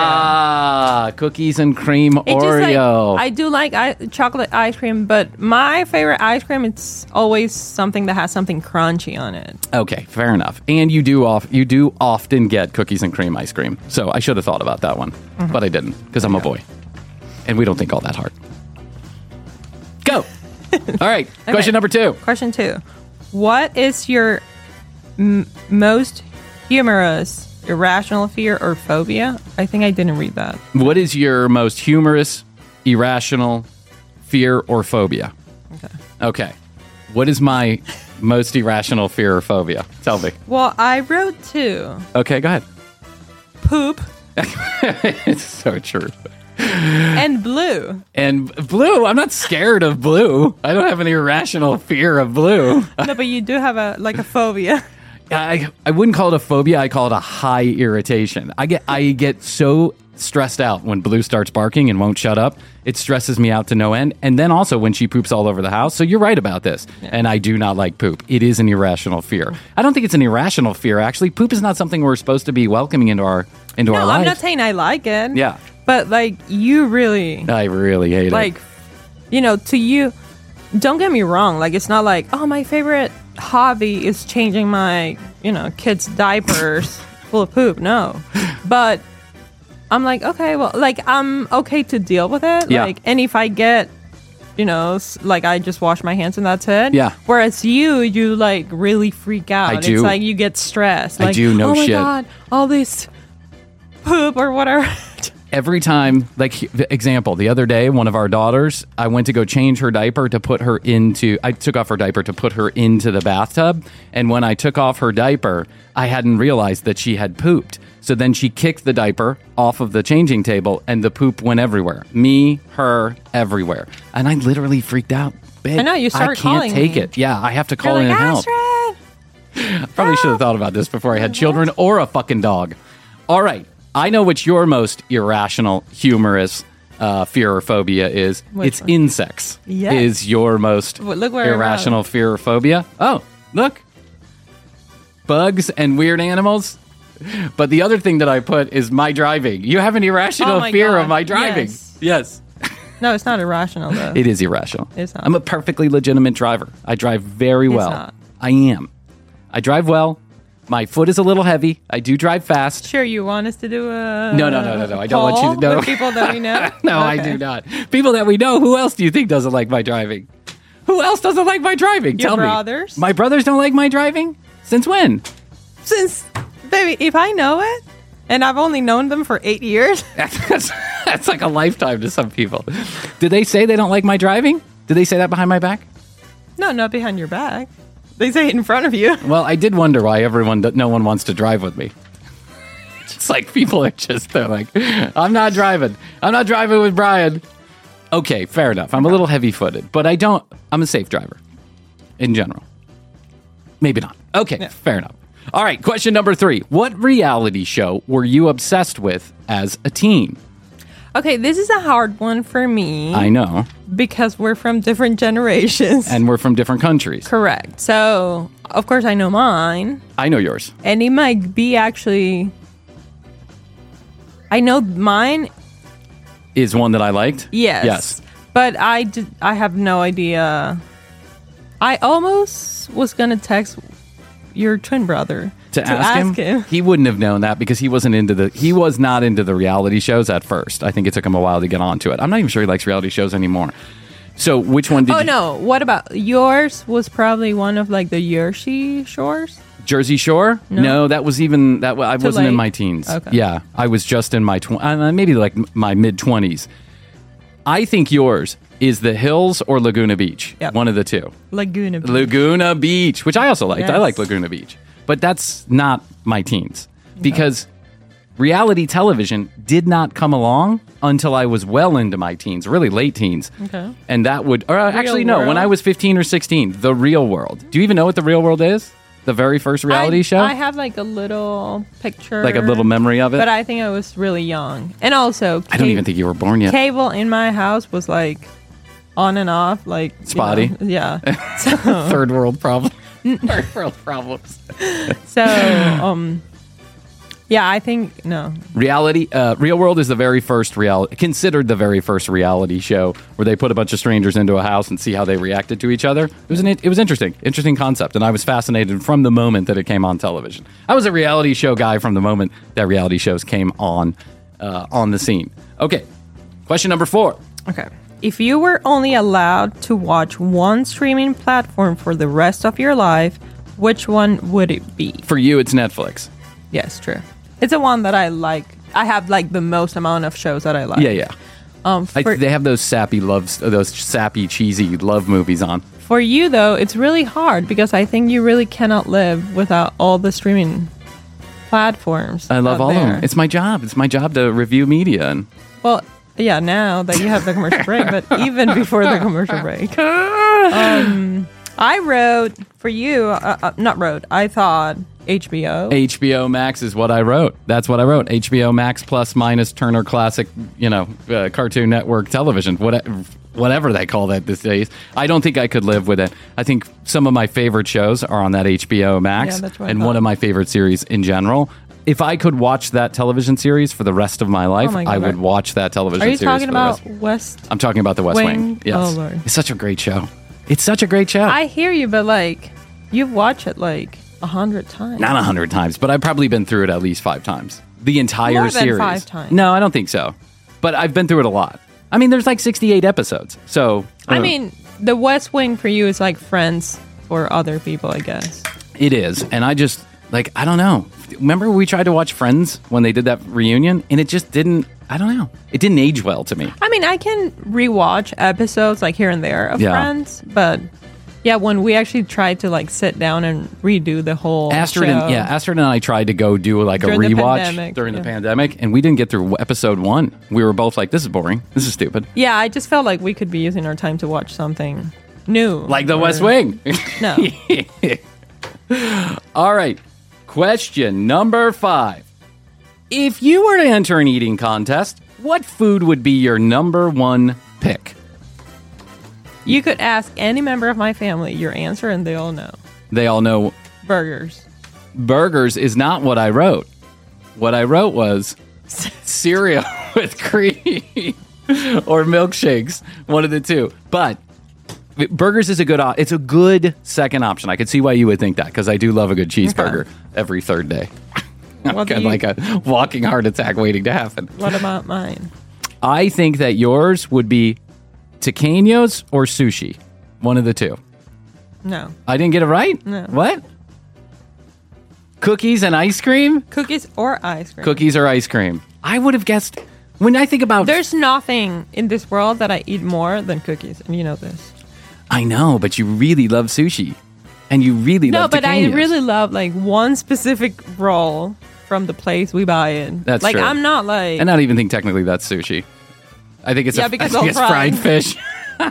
Ah, cookies and cream It just, like, Oreo. I do like I- chocolate ice cream, but my favorite ice cream, it's always something that has something crunchy on it. okay, fair enough. And you do off you do often get cookies and cream ice cream. So I should have thought about that one, Mm-hmm. but I didn't because I'm a boy, and we don't think all that hard. Go. All right. Question number two. Question two. What is your m- most humorous irrational fear or phobia? I think I didn't read that. What is your most humorous, irrational fear or phobia? Okay. Okay. What is my most irrational fear or phobia? Tell me. Well, I wrote two. Okay, go ahead. Poop It's so true. and blue. And blue, I'm not scared of blue. I don't have an irrational fear of blue. No, but you do have a like a phobia. I, I wouldn't call it a phobia. I call it a high irritation. I get I get so stressed out when Blue starts barking and won't shut up. It stresses me out to no end. And then also when she poops all over the house. So you're right about this. Yeah. And I do not like poop. It is an irrational fear. I don't think it's an irrational fear, actually. Poop is not something we're supposed to be welcoming into our into no, our life. I'm not saying I like it. Yeah. But, like, you really... I really hate like, it. Like, you know, to you... Don't get me wrong. Like, it's not like, oh, my favorite hobby is changing my, you know, kids' diapers full of poop. No. But I'm like, okay, well, like, I'm okay to deal with it. Yeah. Like, and if I get, you know, s- like, I just wash my hands and that's it. Yeah. Whereas you, you, like, really freak out. I do. It's like you get stressed. I Like, do, no oh, my shit. God, all this poop or whatever. Every time, like, the example, the other day, one of our daughters, I went to go change her diaper to put her into, I took off her diaper to put her into the bathtub. And when I took off her diaper, I hadn't realized that she had pooped. So then she kicked the diaper off of the changing table and the poop went everywhere. Me, her, everywhere. And I literally freaked out. Babe, I know, you started I can't calling take me. it. Yeah, I have to call You're in like, and help. Astrid! Probably should have thought about this before I had children or a fucking dog. All right. I know what your most irrational, humorous uh, fear or phobia is. Which it's one? insects. Yes. Is your most Well, look where I irrational wrote. fear or phobia? Oh, look. Bugs and weird animals. But the other thing that I put is my driving. You have an irrational Oh my fear God. of my driving. Yes. Yes. No, it's not irrational, though. It is irrational. It's not. I'm a perfectly legitimate driver. I drive very It's well. not. I am. I drive well. My foot is a little heavy. I do drive fast. Sure, you want us to do a No, no, no, no, no. I don't want you to poll know. with people that we know. No, I Okay. do not. People that we know, who else do you think doesn't like my driving? Who else doesn't like my driving? Your Tell brothers? me. My brothers don't like my driving? Since when? Since, baby, if I know it, and I've only known them for eight years, That's, that's like a lifetime to some people. Did they say they don't like my driving? Did they say that behind my back? no, not behind your back. They say it in front of you. Well, I did wonder why everyone, no one wants to drive with me. It's like people are just, they're like, I'm not driving. I'm not driving with Brian. Okay, fair enough. I'm a little heavy-footed, but I don't, I'm a safe driver in general. Maybe not. Okay, Yeah. fair enough. All right, question number three. What reality show were you obsessed with as a teen? Okay, this is a hard one for me I know, because we're from different generations. and we're from different countries. Correct. So, of course, I know mine, I know yours. and it might be actually. I know mine. Is one that I liked? Yes. Yes. But I did, I have no idea. I almost was gonna text your twin brother To, ask, him, he wouldn't have known that because he wasn't into the he was not into the reality shows at first. I think it took him a while to get onto it. I'm not even sure he likes reality shows anymore. So which one did Oh you no! What about yours? Was probably one of like the Jersey Shores. Jersey Shore? No. that was even that I Too wasn't in late? my teens. Okay. Yeah, I was just in my tw- uh, maybe like m- my mid twenties. I think yours is The Hills or Laguna Beach. Yep. One of the two. Laguna Beach. Laguna Beach, which I also liked. I Yes. like Laguna Beach. But that's not my teens because reality television did not come along until I was well into my teens, really late teens. Okay. And that would, or actually, no, when World? I was fifteen or sixteen, The Real World. Do you even know what The Real World is? The very first reality I, show? I have like a little picture, Like a little memory of it? but I think I was really young, and also I don't even think you were born yet. cable in my house was like on and off, like you Spotty. know, yeah. So, Third world problem. Third world problems. so um, yeah, I think no. Reality, uh, Real World is the very first reality, considered the very first reality show where they put a bunch of strangers into a house and see how they reacted to each other. It was an, it was interesting, interesting concept, and I was fascinated from the moment that it came on television. I was a reality show guy from the moment that reality shows came on uh, on the scene. Okay, question number four. Okay. If you were only allowed to watch one streaming platform for the rest of your life, which one would it be? For you, it's Netflix. Yes, true. It's the one that I like. I have like the most amount of shows that I like. Yeah, yeah. Um, I, for, they have those sappy loves, those sappy, cheesy love movies on. for you though, it's really hard because I think you really cannot live without all the streaming platforms. I love out all of there. them. It's my job. It's my job to review media. And Well, yeah, now that you have the commercial break, but even before the commercial break. Um, I wrote for you, uh, uh, not wrote, I thought H B O. H B O Max is what I wrote. That's what I wrote. H B O Max plus minus Turner Classic, you know, uh, Cartoon Network television, whatever, whatever they call that these days. I don't think I could live with it. I think some of my favorite shows are on that H B O Max, Yeah, that's what I and thought. one of my favorite series in general. If I could watch that television series for the rest of my life, Oh my I God. would watch that television Are you series. talking for the about rest- West? I'm talking about the West Wing. Wing? Yes. Oh, Lord. It's such a great show. It's such a great show. I hear you, but like, you've watched it like a hundred times. Not a hundred times, but I've probably been through it at least five times. The entire More than series. five times. No, I don't think so. But I've been through it a lot. I mean, there's like sixty-eight episodes. So I uh, mean, the West Wing for you is like Friends for other people, I guess. it is. And I just like I don't know. Remember we tried to watch Friends when they did that reunion, and it just didn't. I don't know. It didn't age well to me. I mean, I can rewatch episodes like here and there of Yeah. Friends, but yeah, when we actually tried to like sit down and redo the whole Astrid show, and yeah, Astrid and I tried to go do like During a the rewatch pandemic, during yeah. the pandemic, and we didn't get through episode one. We were both like, "This is boring. This is stupid." yeah, I just felt like we could be using our time to watch something new, Like the or- West Wing. No, All right. Question number five. If you were to enter an eating contest, what food would be your number one pick? you could ask any member of my family your answer, and they all know. They all know Burgers. burgers is not what I wrote. What I wrote was cereal with cream or milkshakes, one of the two. But burgers is a good op- it's a good second option. I could see why you would think that, because I do love a good cheeseburger every third day. What I've do got you- like a walking heart attack waiting to happen. What about mine? I think that yours would be taquinos or sushi. One of the two. No. I didn't get it right? No. What? Cookies and ice cream? Cookies or ice cream? Cookies or ice cream? I would have guessed. When I think about... There's nothing in this world that I eat more than cookies, and you know this. I know, but you really love sushi. And you really No, love but I taquinos. really love like one specific roll from the place we buy it. That's like true. I'm not like And I don't even think technically that's sushi. I think it's, Yeah, a, because I think all it's fried fried. fish.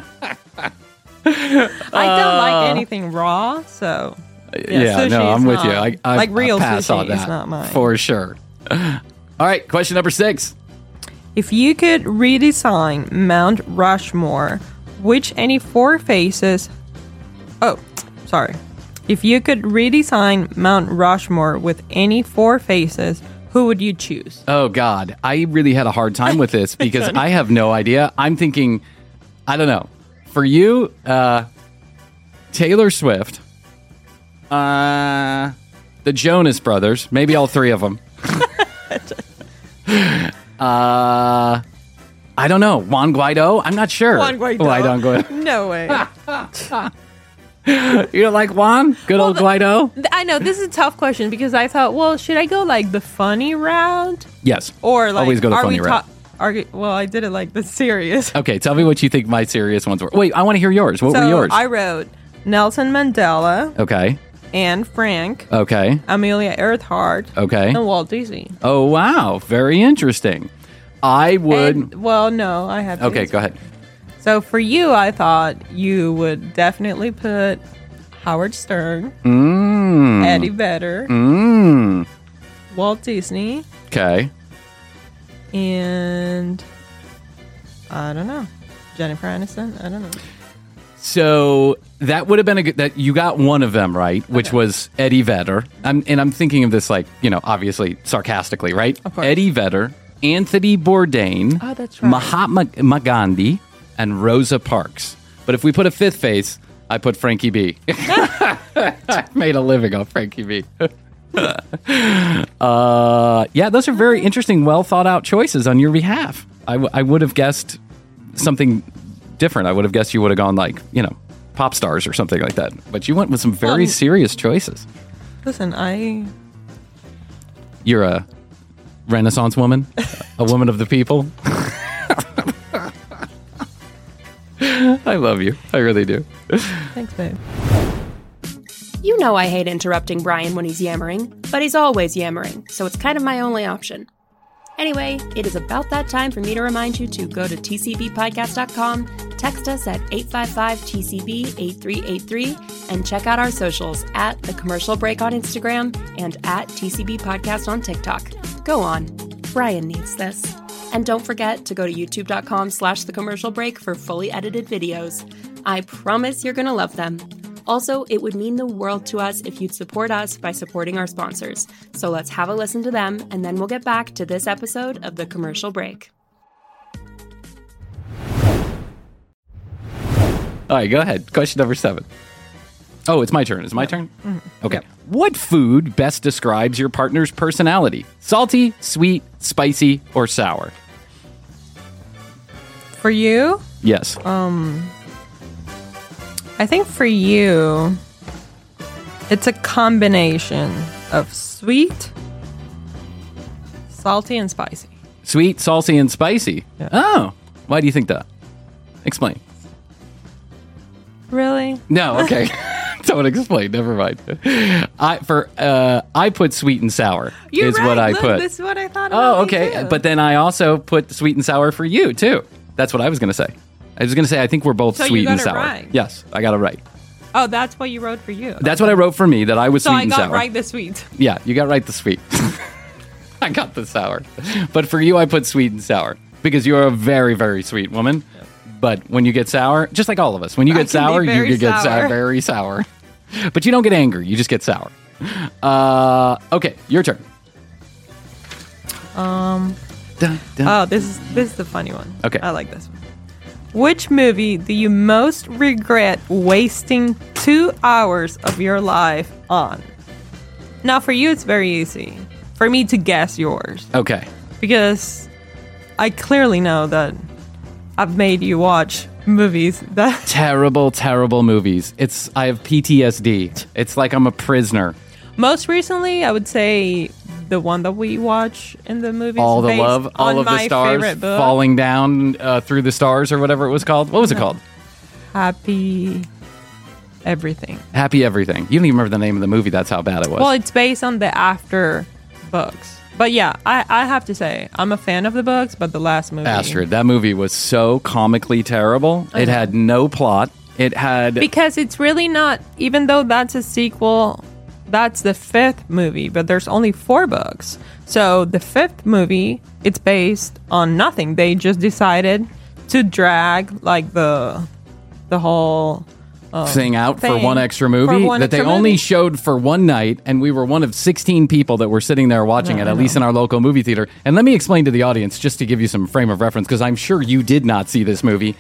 I don't like anything raw, so Yeah, sushi no, is I'm with you. not- I, I, like real I pass sushi on that is not mine. for sure. All right, question number six. If you could redesign Mount Rushmore, which any four faces Oh, sorry. If you could redesign Mount Rushmore with any four faces, who would you choose? Oh God, I really had a hard time with this because I have no idea. I'm thinking, I don't know. For you, uh, Taylor Swift, uh, the Jonas Brothers, maybe all three of them. uh, I don't know. Juan Guaido? I'm not sure. Juan Guaido. Juan Guaido. No way. You don't like Juan? Good old the- Guaido? I know this is a tough question because I thought, well, should I go like the funny route Yes. or like Always go the are funny we route. ta- are we- well, I did it like the serious. Okay, tell me what you think my serious ones were. Wait, I want to hear yours. What so were yours? I wrote Nelson Mandela, okay. Anne Frank, Okay. Amelia Earhart, Okay. and Walt Disney. Oh, wow. Very interesting. I would. And, well, no, I have. to Okay, answer. go ahead. So for you, I thought you would definitely put Howard Stern, Mm. Eddie Vedder, Mm. Walt Disney, Okay. and I don't know, Jennifer Aniston. I don't know. So that would have been a good. That you got one of them right, which Okay. was Eddie Vedder. I'm, and I'm thinking of this like you know, obviously sarcastically, right? Of course. Eddie Vedder, Anthony Bourdain, Oh, that's right. Mahatma Gandhi, and Rosa Parks. But if we put a fifth face, I put Frankie B. I made a living off Frankie B. uh, yeah, those are very interesting, well thought out choices on your behalf. I, w- I would have guessed something different. I would have guessed you would have gone like, you know, pop stars or something like that. But you went with some very Um, serious choices. Listen, I You're a Renaissance woman, a woman of the people. I love you. I really do. thanks, babe. You know I hate interrupting Brian when he's yammering, but he's always yammering, so it's kind of my only option. Anyway, it is about that time for me to remind you to go to T C B podcast dot com, text us at eight five five T C B eight three eight three, and check out our socials at The Commercial Break on Instagram and at T C B Podcast on TikTok. Go on. Brian needs this. And don't forget to go to youtube dot com slash The Commercial Break for fully edited videos. I promise you're going to love them. Also, it would mean the world to us if you'd support us by supporting our sponsors. So let's have a listen to them, and then we'll get back to this episode of The Commercial Break. All right, go ahead. Question number seven. Oh, it's my turn. Is it my turn? Mm-hmm. Okay. What food best describes your partner's personality? Salty, sweet, spicy, or sour? For you, Yes. um, I think for you, it's a combination of sweet, salty, and spicy. Sweet, salty, and spicy. Yeah. Oh, why do you think that? Explain. Really? No, okay. Don't explain. Never mind. I for uh, I put sweet and sour. You're is right. what I Look, put. this is what I thought about Oh, me okay. too. But then I also put sweet and sour for you too. That's what I was going to say. I was going to say I think we're both So you sweet got and it sour. right. Yes, I got it right. Oh, that's what you wrote for you. That's what I wrote for me. That I was so sweet I and got sour. right the sweet. Yeah, you got right the sweet. I got the sour. But for you, I put sweet and sour because you're a very, very sweet woman. But when you get sour, just like all of us, when you I get can be sour, you very can get sour. sour, very sour. But you don't get angry. You just get sour. Uh, okay, your turn. Um. Dun, dun. Oh, this is this is the funny one. Okay. I like this one. Which movie do you most regret wasting two hours of your life on? Now, for you, it's very easy for me to guess yours Okay. because I clearly know that I've made you watch movies that. Terrible, terrible movies. It's I have P T S D. It's like I'm a prisoner. Most recently, I would say the one that we watch in the movies. All the based love, all on of the my stars favorite book, falling down uh, through the stars or whatever it was called. What was it called? Happy Everything. Happy Everything. You don't even remember the name of the movie. That's how bad it was. Well, it's based on the after books. But yeah, I, I have to say, I'm a fan of the books, but the last movie. Astrid, that movie was so comically terrible. It know. had no plot. It had Because it's really not, even though that's a sequel, that's the fifth movie, but there's only four books. So the fifth movie, it's based on nothing. They just decided to drag like the the whole thing out for thing one extra for movie one that they extra only movie. showed for one night, and we were one of sixteen people that were sitting there watching No, it, I at least in know. our local movie theater. And let me explain to the audience, just to give you some frame of reference, because I'm sure you did not see this movie.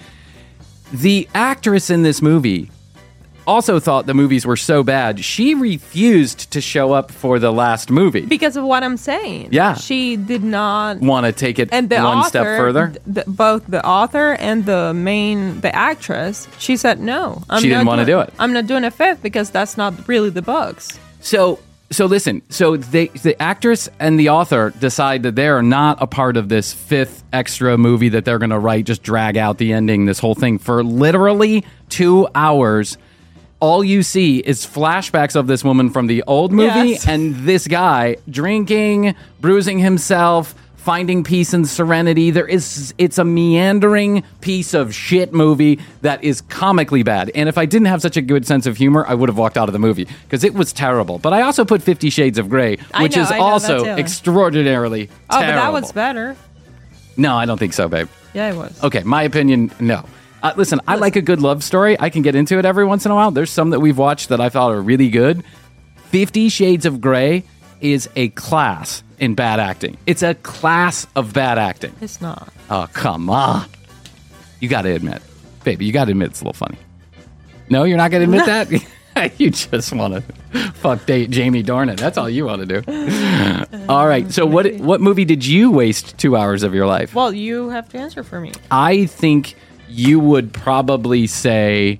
The actress in this movie also thought the movies were so bad, she refused to show up for the last movie. because of what I'm saying. Yeah. She did not. Want to take it And the one author, step further? th- th- both the author and the main, the actress, she said no. I'm She didn't not wanna doing- do it. I'm not doing a fifth because that's not really the books. So, so listen. So they, the actress and the author decide that they are not a part of this fifth extra movie that they're going to write. Just drag out the ending, this whole thing for literally two hours. All you see is flashbacks of this woman from the old movie Yes. and this guy drinking, bruising himself, finding peace and serenity. There is, it's a meandering piece of shit movie that is comically bad. And if I didn't have such a good sense of humor, I would have walked out of the movie because it was terrible. But I also put Fifty Shades of Grey, I which know, is I know, also that too. extraordinarily Oh, terrible. but that was better. No, I don't think so, babe. Yeah, it was. Okay, my opinion, no. Uh, listen, I like a good love story. I can get into it every once in a while. There's some that we've watched that I thought are really good. Fifty Shades of Grey is a class in bad acting. It's a class of bad acting. It's not. Oh, come on. You got to admit. Baby, you got to admit it's a little funny. No, you're not going to admit that? You just want to fuck date Jamie Dornan. That's all you want to do. All right. So what what movie did you waste two hours of your life? Well, you have to answer for me. I think you would probably say,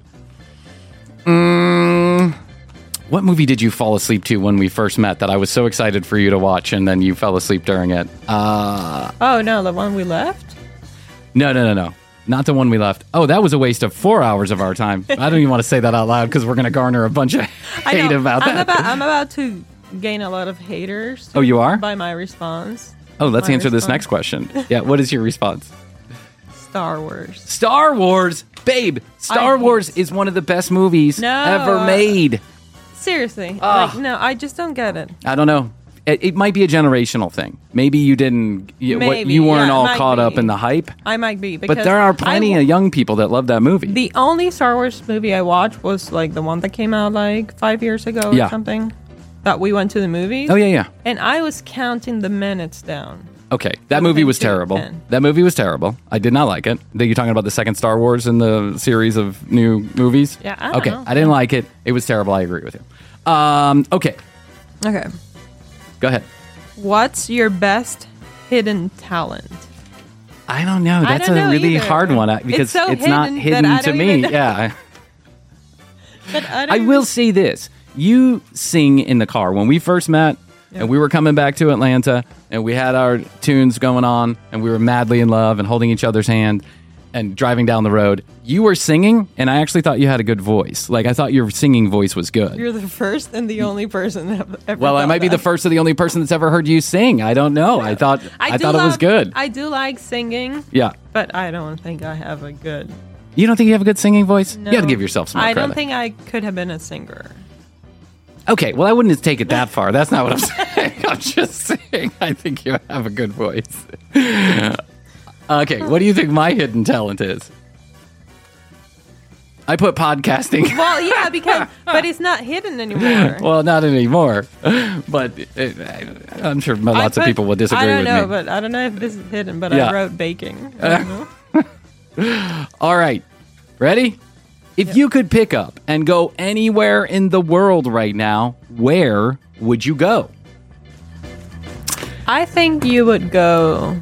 mm, what movie did you fall asleep to when we first met that I was so excited for you to watch and then you fell asleep during it? Uh, Oh, no, the one we left? no, no, no, no. Not the one we left. Oh, that was a waste of four hours of our time. I don't even want to say that out loud because we're going to garner a bunch of I hate know. about I'm that. About, I'm about to gain a lot of haters. Oh, you are? By my response. Oh, let's My answer this response. next question. Yeah, what is your response? Star Wars. Star Wars, babe. Star I- Wars is one of the best movies No, ever uh, made. Seriously. Ah. Like, no, I just don't get it. I don't know. It, it might be a generational thing. Maybe you didn't. You, what, Maybe, you weren't yeah, it all might caught be. up in the hype. I might be. Because But there are plenty I, of young people that love that movie. The only Star Wars movie I watched was like the one that came out like five years ago Yeah. or something. That we went to the movies. oh yeah, yeah. And I was counting the minutes down. Okay, that Seven movie was to terrible. ten. That movie was terrible. I did not like it. That you're talking about the second Star Wars in the series of new movies? Yeah, I don't okay, know. I didn't like it. It was terrible. I agree with you. Um, okay, Okay. go ahead. What's your best hidden talent? I don't know. I That's don't a know really either. hard one uh, because It's so not hidden that hidden I to don't me. even know. Yeah. But I, I don't will say this. You sing in the car. When we first met and we were coming back to Atlanta and we had our tunes going on and we were madly in love and holding each other's hand and driving down the road, you were singing and I actually thought you had a good voice. Like I thought your singing voice was good. You're the first and the only person that have ever Well, I thought might be the that. first or the only person that's ever heard you sing. I don't know. I thought I, do thought it was love- good. I do like singing, yeah. but I don't think I have a good. You don't think you have a good singing voice? No, You got to give yourself some more I credit. don't think I could have been a singer. Okay, well, I wouldn't take it that far. That's not what I'm saying. I'm just saying I think you have a good voice. Okay, what do you think my hidden talent is? I put podcasting. Well, yeah, because but it's not hidden anymore. Well, not anymore, but it, I'm sure I lots of put- people would disagree I don't with know, me. but I don't know if this is hidden. But Yeah. I wrote baking. I don't know. All right, ready? If you could pick up and go anywhere in the world right now, where would you go? I think you would go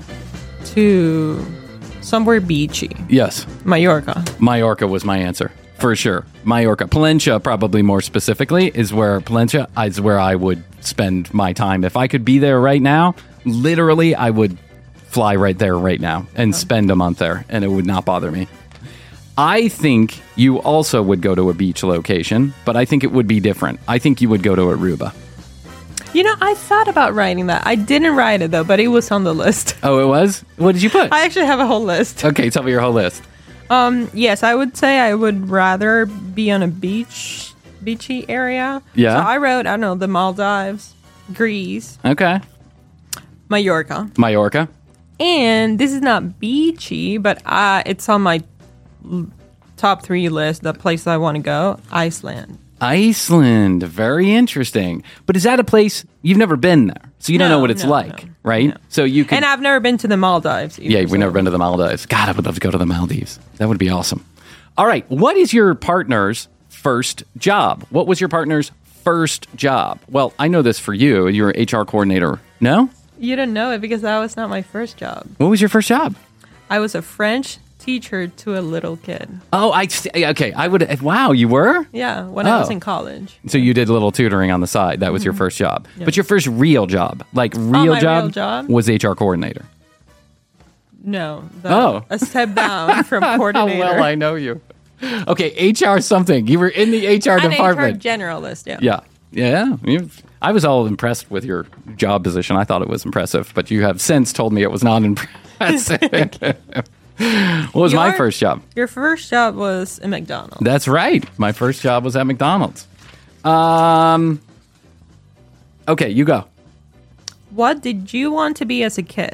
to somewhere beachy, Yes, Mallorca. Mallorca was my answer for sure. Mallorca, Palencia, probably more specifically, is where Palencia is where I would spend my time. If I could be there right now, literally, I would fly right there right now and spend a month there, and it would not bother me. I think you also would go to a beach location, but I think it would be different. I think you would go to Aruba. You know, I thought about writing that. I didn't write it though, but it was on the list. Oh, it was? What did you put? I actually have a whole list. Okay, tell me your whole list. Um, yes, I would say I would rather be on a beach, beachy area. Yeah. So I wrote, I don't know, the Maldives, Greece, Okay. Mallorca, Mallorca. and this is not beachy, but uh, it's on my l- top three list. The place I want to go, Iceland. Iceland. Very interesting. But is that a place you've never been there? So you don't No, know what it's no, like, no, right? no. So you can And I've never been to the Maldives. Either, Yeah, we've so- never been to the Maldives. God, I would love to go to the Maldives. That would be awesome. All right. What is your partner's first job? What was your partner's first job? Well, I know this for you. You're an H R coordinator. No? You don't know it because that was not my first job. What was your first job? I was a French teacher to a little kid. Oh, I okay. I would. Wow, you were. Yeah, when I was Oh. in college. So you did a little tutoring on the side. That was your first job. But your first real job, like real, Mm-hmm. my job, real job? was H R coordinator. No. The, Oh. A step down from How coordinator. well I know you. Okay, H R something. You were in the H R An department. H R generalist, yeah. Yeah. Yeah. You- I was all impressed with your job position. I thought it was impressive, but you have since told me it was not impressive. What was my Your- first job? Your first job was in McDonald's. That's right. My first job was at McDonald's. Um. Okay, you go. What did you want to be as a kid?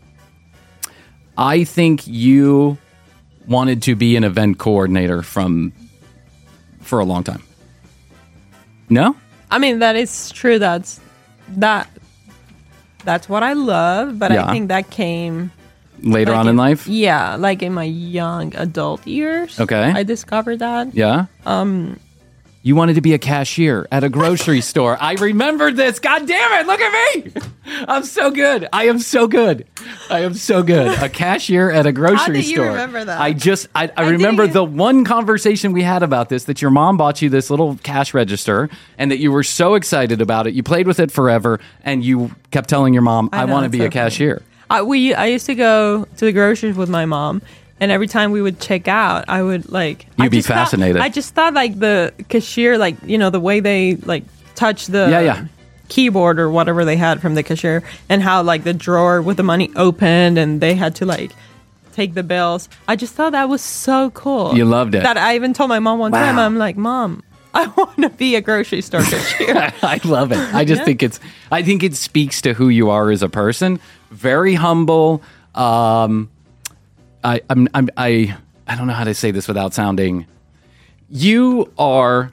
I think you wanted to be an event coordinator from for a long time. No? I mean, that is true. That's that. That's what I love, but Yeah. I think that came Later like on in life? Yeah, like in my young adult years. Okay. I discovered that. Yeah. Um, you wanted to be a cashier at a grocery store. I remembered this. God damn it! Look at me. I'm so good. I am so good. I am so good. A cashier at a grocery did you store. remember that? I just I, I, I remember didn't the one conversation we had about this. That your mom bought you this little cash register, and that you were so excited about it. You played with it forever, and you kept telling your mom, "I, I know, want to it's be so a cashier." I, we I used to go to the groceries with my mom, and every time we would check out, I would like. I You'd be just thought- fascinated. I just thought like the cashier, like you know the way they like touch the Yeah, yeah. keyboard or whatever they had from the cashier, and how like the drawer with the money opened and they had to like take the bills. I just thought that was so cool. You loved it. That I even told my mom one Wow. time, I'm like, Mom, I want to be a grocery store cashier. I love it. I just Yeah. think it's. I think it speaks to who you are as a person. Very humble. Um, I, I'm, I'm, I, I don't know how to say this without sounding. You are.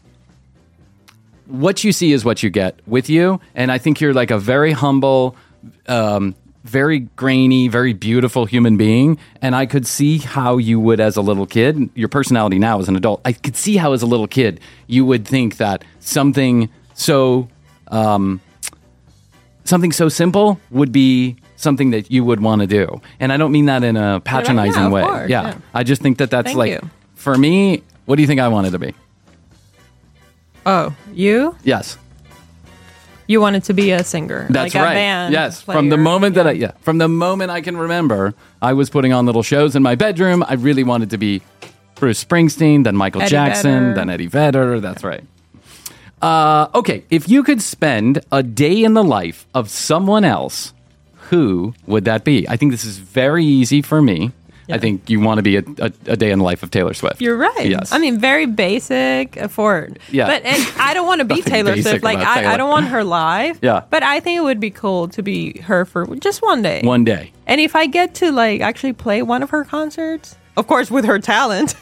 What you see is what you get with you, and I think you're like a very humble, um, very grainy, very beautiful human being. And I could see how you would, as a little kid, your personality now as an adult, I could see how as a little kid you would think that something so, um, something so simple would be something that you would want to do. And I don't mean that in a patronizing yeah, of way. course, yeah. yeah. I just think that that's Thank like, you. for me, what do you think I wanted to be? Oh, you? Yes. You wanted to be a singer. That's like right. A band yes. From the player. moment that I yeah, from the moment I can remember, I was putting on little shows in my bedroom. I really wanted to be Bruce Springsteen, then Michael Eddie Jackson, Vedder. then Eddie Vedder. That's right. Uh, okay, if you could spend a day in the life of someone else, who would that be? I think this is very easy for me. I think you want to be a, a, a day in the life of Taylor Swift. You're right. Yes. I mean, very basic for Yeah. But and I don't want to be Nothing Taylor basic Swift. Like about Taylor. I, I don't want her live. Yeah. But I think it would be cool to be her for just one day. One day. And if I get to like actually play one of her concerts, of course with her talent.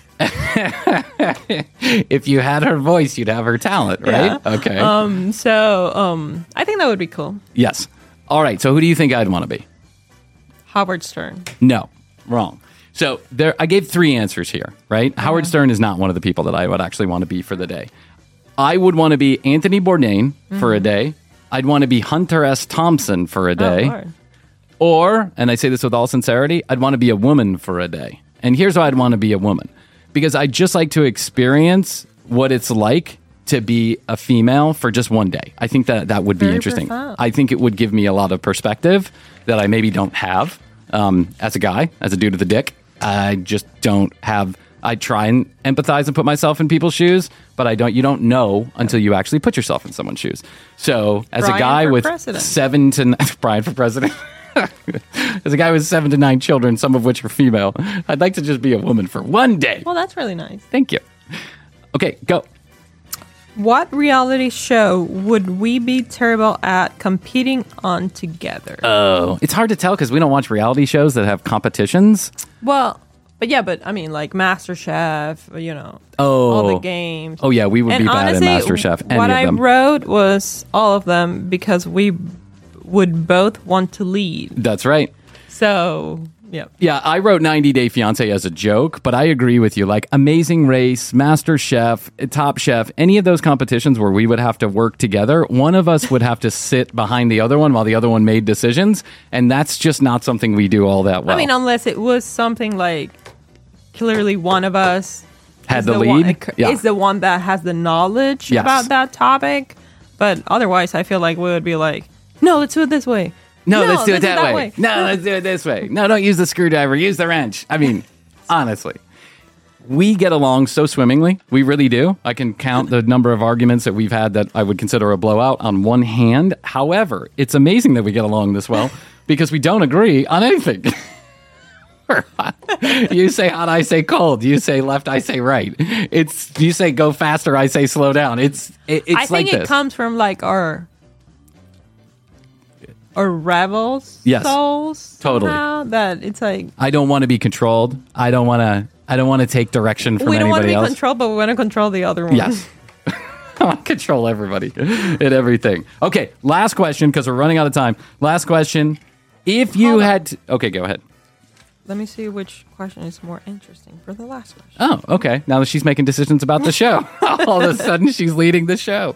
If you had her voice, you'd have her talent, right? Yeah. Okay. Um. So um, I think that would be cool. yes. All right. So who do you think I'd want to be? Howard Stern. No, wrong. So there, I gave three answers here, right? Howard Stern is not one of the people that I would actually want to be for the day. I would want to be Anthony Bourdain for a day. I'd want to be Hunter S. Thompson for a day. Oh, Lord. Or, and I say this with all sincerity, I'd want to be a woman for a day. And here's why I'd want to be a woman. Because I'd just like to experience what it's like to be a female for just one day. I think that that would be Very interesting. profound. I think it would give me a lot of perspective that I maybe don't have um, as a guy, as a dude with a dick. I just don't have. I try and empathize and put myself in people's shoes, but I don't. You don't know until you actually put yourself in someone's shoes. So, as Brian a guy for with president. seven to nine, Brian for president. As a guy with seven to nine children, some of which are female, I'd like to just be a woman for one day. Well, that's really nice. Thank you. Okay, go. What reality show would we be terrible at competing on together? Oh, it's hard to tell because we don't watch reality shows that have competitions. Well, but yeah, but I mean, like MasterChef, you know, Oh. all the games. Oh yeah, we would And be bad honestly, at MasterChef. Any what of I them. wrote was all of them because we would both want to lead. That's right. So, yeah. Yeah, I wrote ninety Day Fiancé as a joke, but I agree with you. Like Amazing Race, Master Chef, Top Chef, any of those competitions where we would have to work together, one of us would have to sit behind the other one while the other one made decisions, and that's just not something we do all that well. I mean, unless it was something like clearly one of us Had is the one, lead? Yeah. is the one that has the knowledge Yes. about that topic. But otherwise, I feel like we would be like, no, let's do it this way. no, let's do it let's that, way. No, let's do it this way. No, don't use the screwdriver. Use the wrench. I mean, honestly, we get along so swimmingly. We really do. I can count the number of arguments that we've had that I would consider a blowout on one hand. However, it's amazing that we get along this well because we don't agree on anything. You say hot, I say cold. You say left, I say right. It's you say go faster, I say slow down. It's it, it's I like think it this. comes from like our our rebels Yes. souls. Totally. somehow, that it's like I don't want to be controlled. I don't want to. I don't want to take direction from we don't want to anybody be else. controlled, but we want to control the other one. Yes. I want to control everybody and everything. Okay, last question because we're running out of time. Last question. If you Hold on. had to, okay, go ahead. Let me see which question is more interesting for the last question. Oh, okay. Now that she's making decisions about the show, all of a sudden she's leading the show.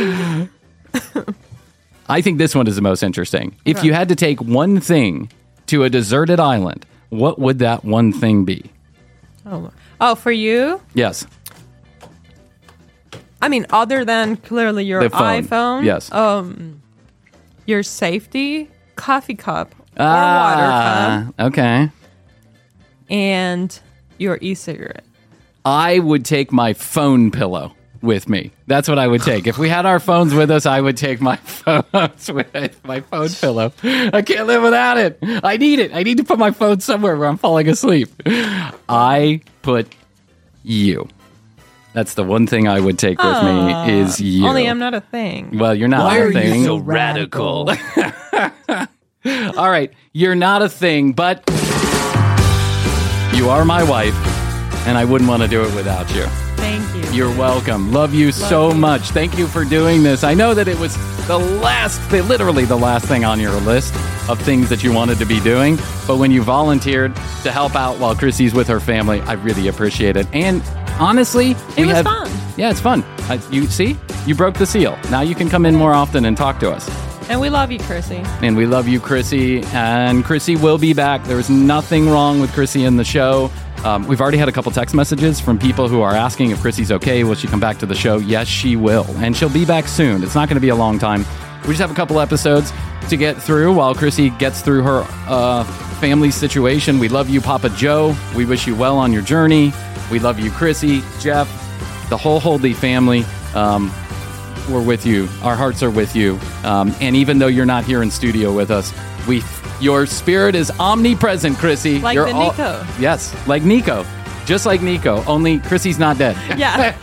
I think this one is the most interesting. If Okay. you had to take one thing to a deserted island, what would that one thing be? Oh, oh, for you? Yes. I mean, other than clearly your The phone. iPhone. Yes. Um, your safety coffee cup or Ah, water cup okay. and your e-cigarette. I would take my phone pillow with me. That's what I would take. If we had our phones with us, I would take my phones with my phone pillow. I can't live without it. I need it. I need to put my phone somewhere where I'm falling asleep. I put you. That's the one thing I would take with Aw, me is you. Only I'm not a thing. Well, you're not Why a are thing. you so radical? All right, you're not a thing, but you are my wife, and I wouldn't want to do it without you. Thank you. You're welcome. Love you so you. much. Thank you for doing this. I know that it was the last, literally the last thing on your list of things that you wanted to be doing, but when you volunteered to help out while Chrissy's with her family, I really appreciate it. And honestly, It we was have, fun. Yeah, it's fun. Uh, you see, you broke the seal. Now you can come in more often and talk to us. And we love you, Chrissy. And we love you, Chrissy. And Chrissy will be back. There's nothing wrong with Chrissy in the show. Um, we've already had a couple text messages from people who are asking if Chrissy's okay. Will she come back to the show? Yes, she will. And she'll be back soon. It's not going to be a long time. We just have a couple episodes to get through while Chrissy gets through her uh, family situation. We love you, Papa Joe. We wish you well on your journey. We love you, Chrissy, Jeff, the whole Holdley family. Um, we're with you. Our hearts are with you. Um, and even though you're not here in studio with us, we your spirit is omnipresent, Chrissy. Like You're the all- Nico. Yes, like Nico. Just like Nico, only Chrissy's not dead. Yeah.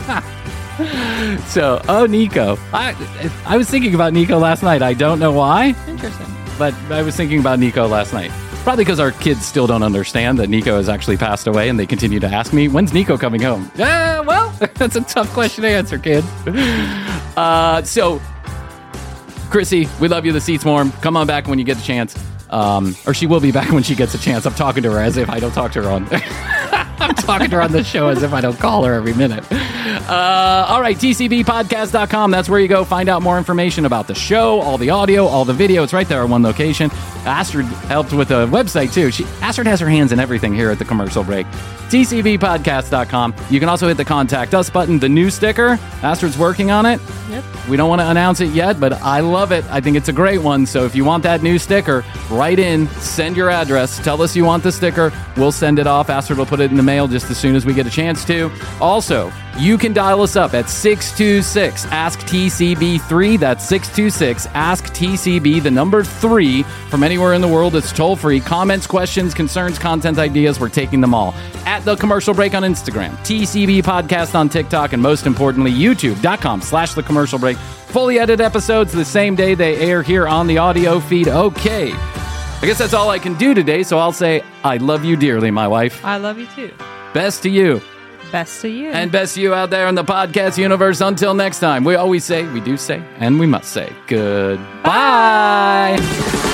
So, oh, Nico. I, I was thinking about Nico last night. I don't know why, Interesting. but I was thinking about Nico last night. Probably because our kids still don't understand that Nico has actually passed away, and they continue to ask me, when's Nico coming home? Uh, well, that's a tough question to answer, kid. Uh, so, Chrissy, we love you. The seat's warm. Come on back when you get a chance. Um, or she will be back when she gets a chance. I'm talking to her as if I don't talk to her on... I'm talking to her on the show as if I don't call her every minute. Uh, all right, T C B podcast dot com. That's where you go. Find out more information about the show, all the audio, all the video. It's right there in one location. Astrid helped with the website, too. She, Astrid has her hands in everything here at the commercial break. T C B podcast dot com. You can also hit the Contact Us button, the new sticker. Astrid's working on it. Yep. We don't want to announce it yet, but I love it. I think it's a great one. So if you want that new sticker, write in, send your address, tell us you want the sticker. We'll send it off. Astrid will put it in the mail just as soon as we get a chance to. Also, you can dial us up at six two six, ask T C B three. That's six two six, ask T C B, the number three, from anywhere in the world. It's toll free. Comments, questions, concerns, content ideas, we're taking them all. At The Commercial Break on Instagram, T C B Podcast on TikTok, and most importantly, youtube.com slash The Commercial Break. Fully edited episodes the same day they air here on the audio feed. Okay. I guess that's all I can do today, so I'll say I love you dearly, my wife. I love you too. Best to you. Best to you. And best to you out there in the podcast universe. Until next time, we always say, we do say, and we must say, goodbye.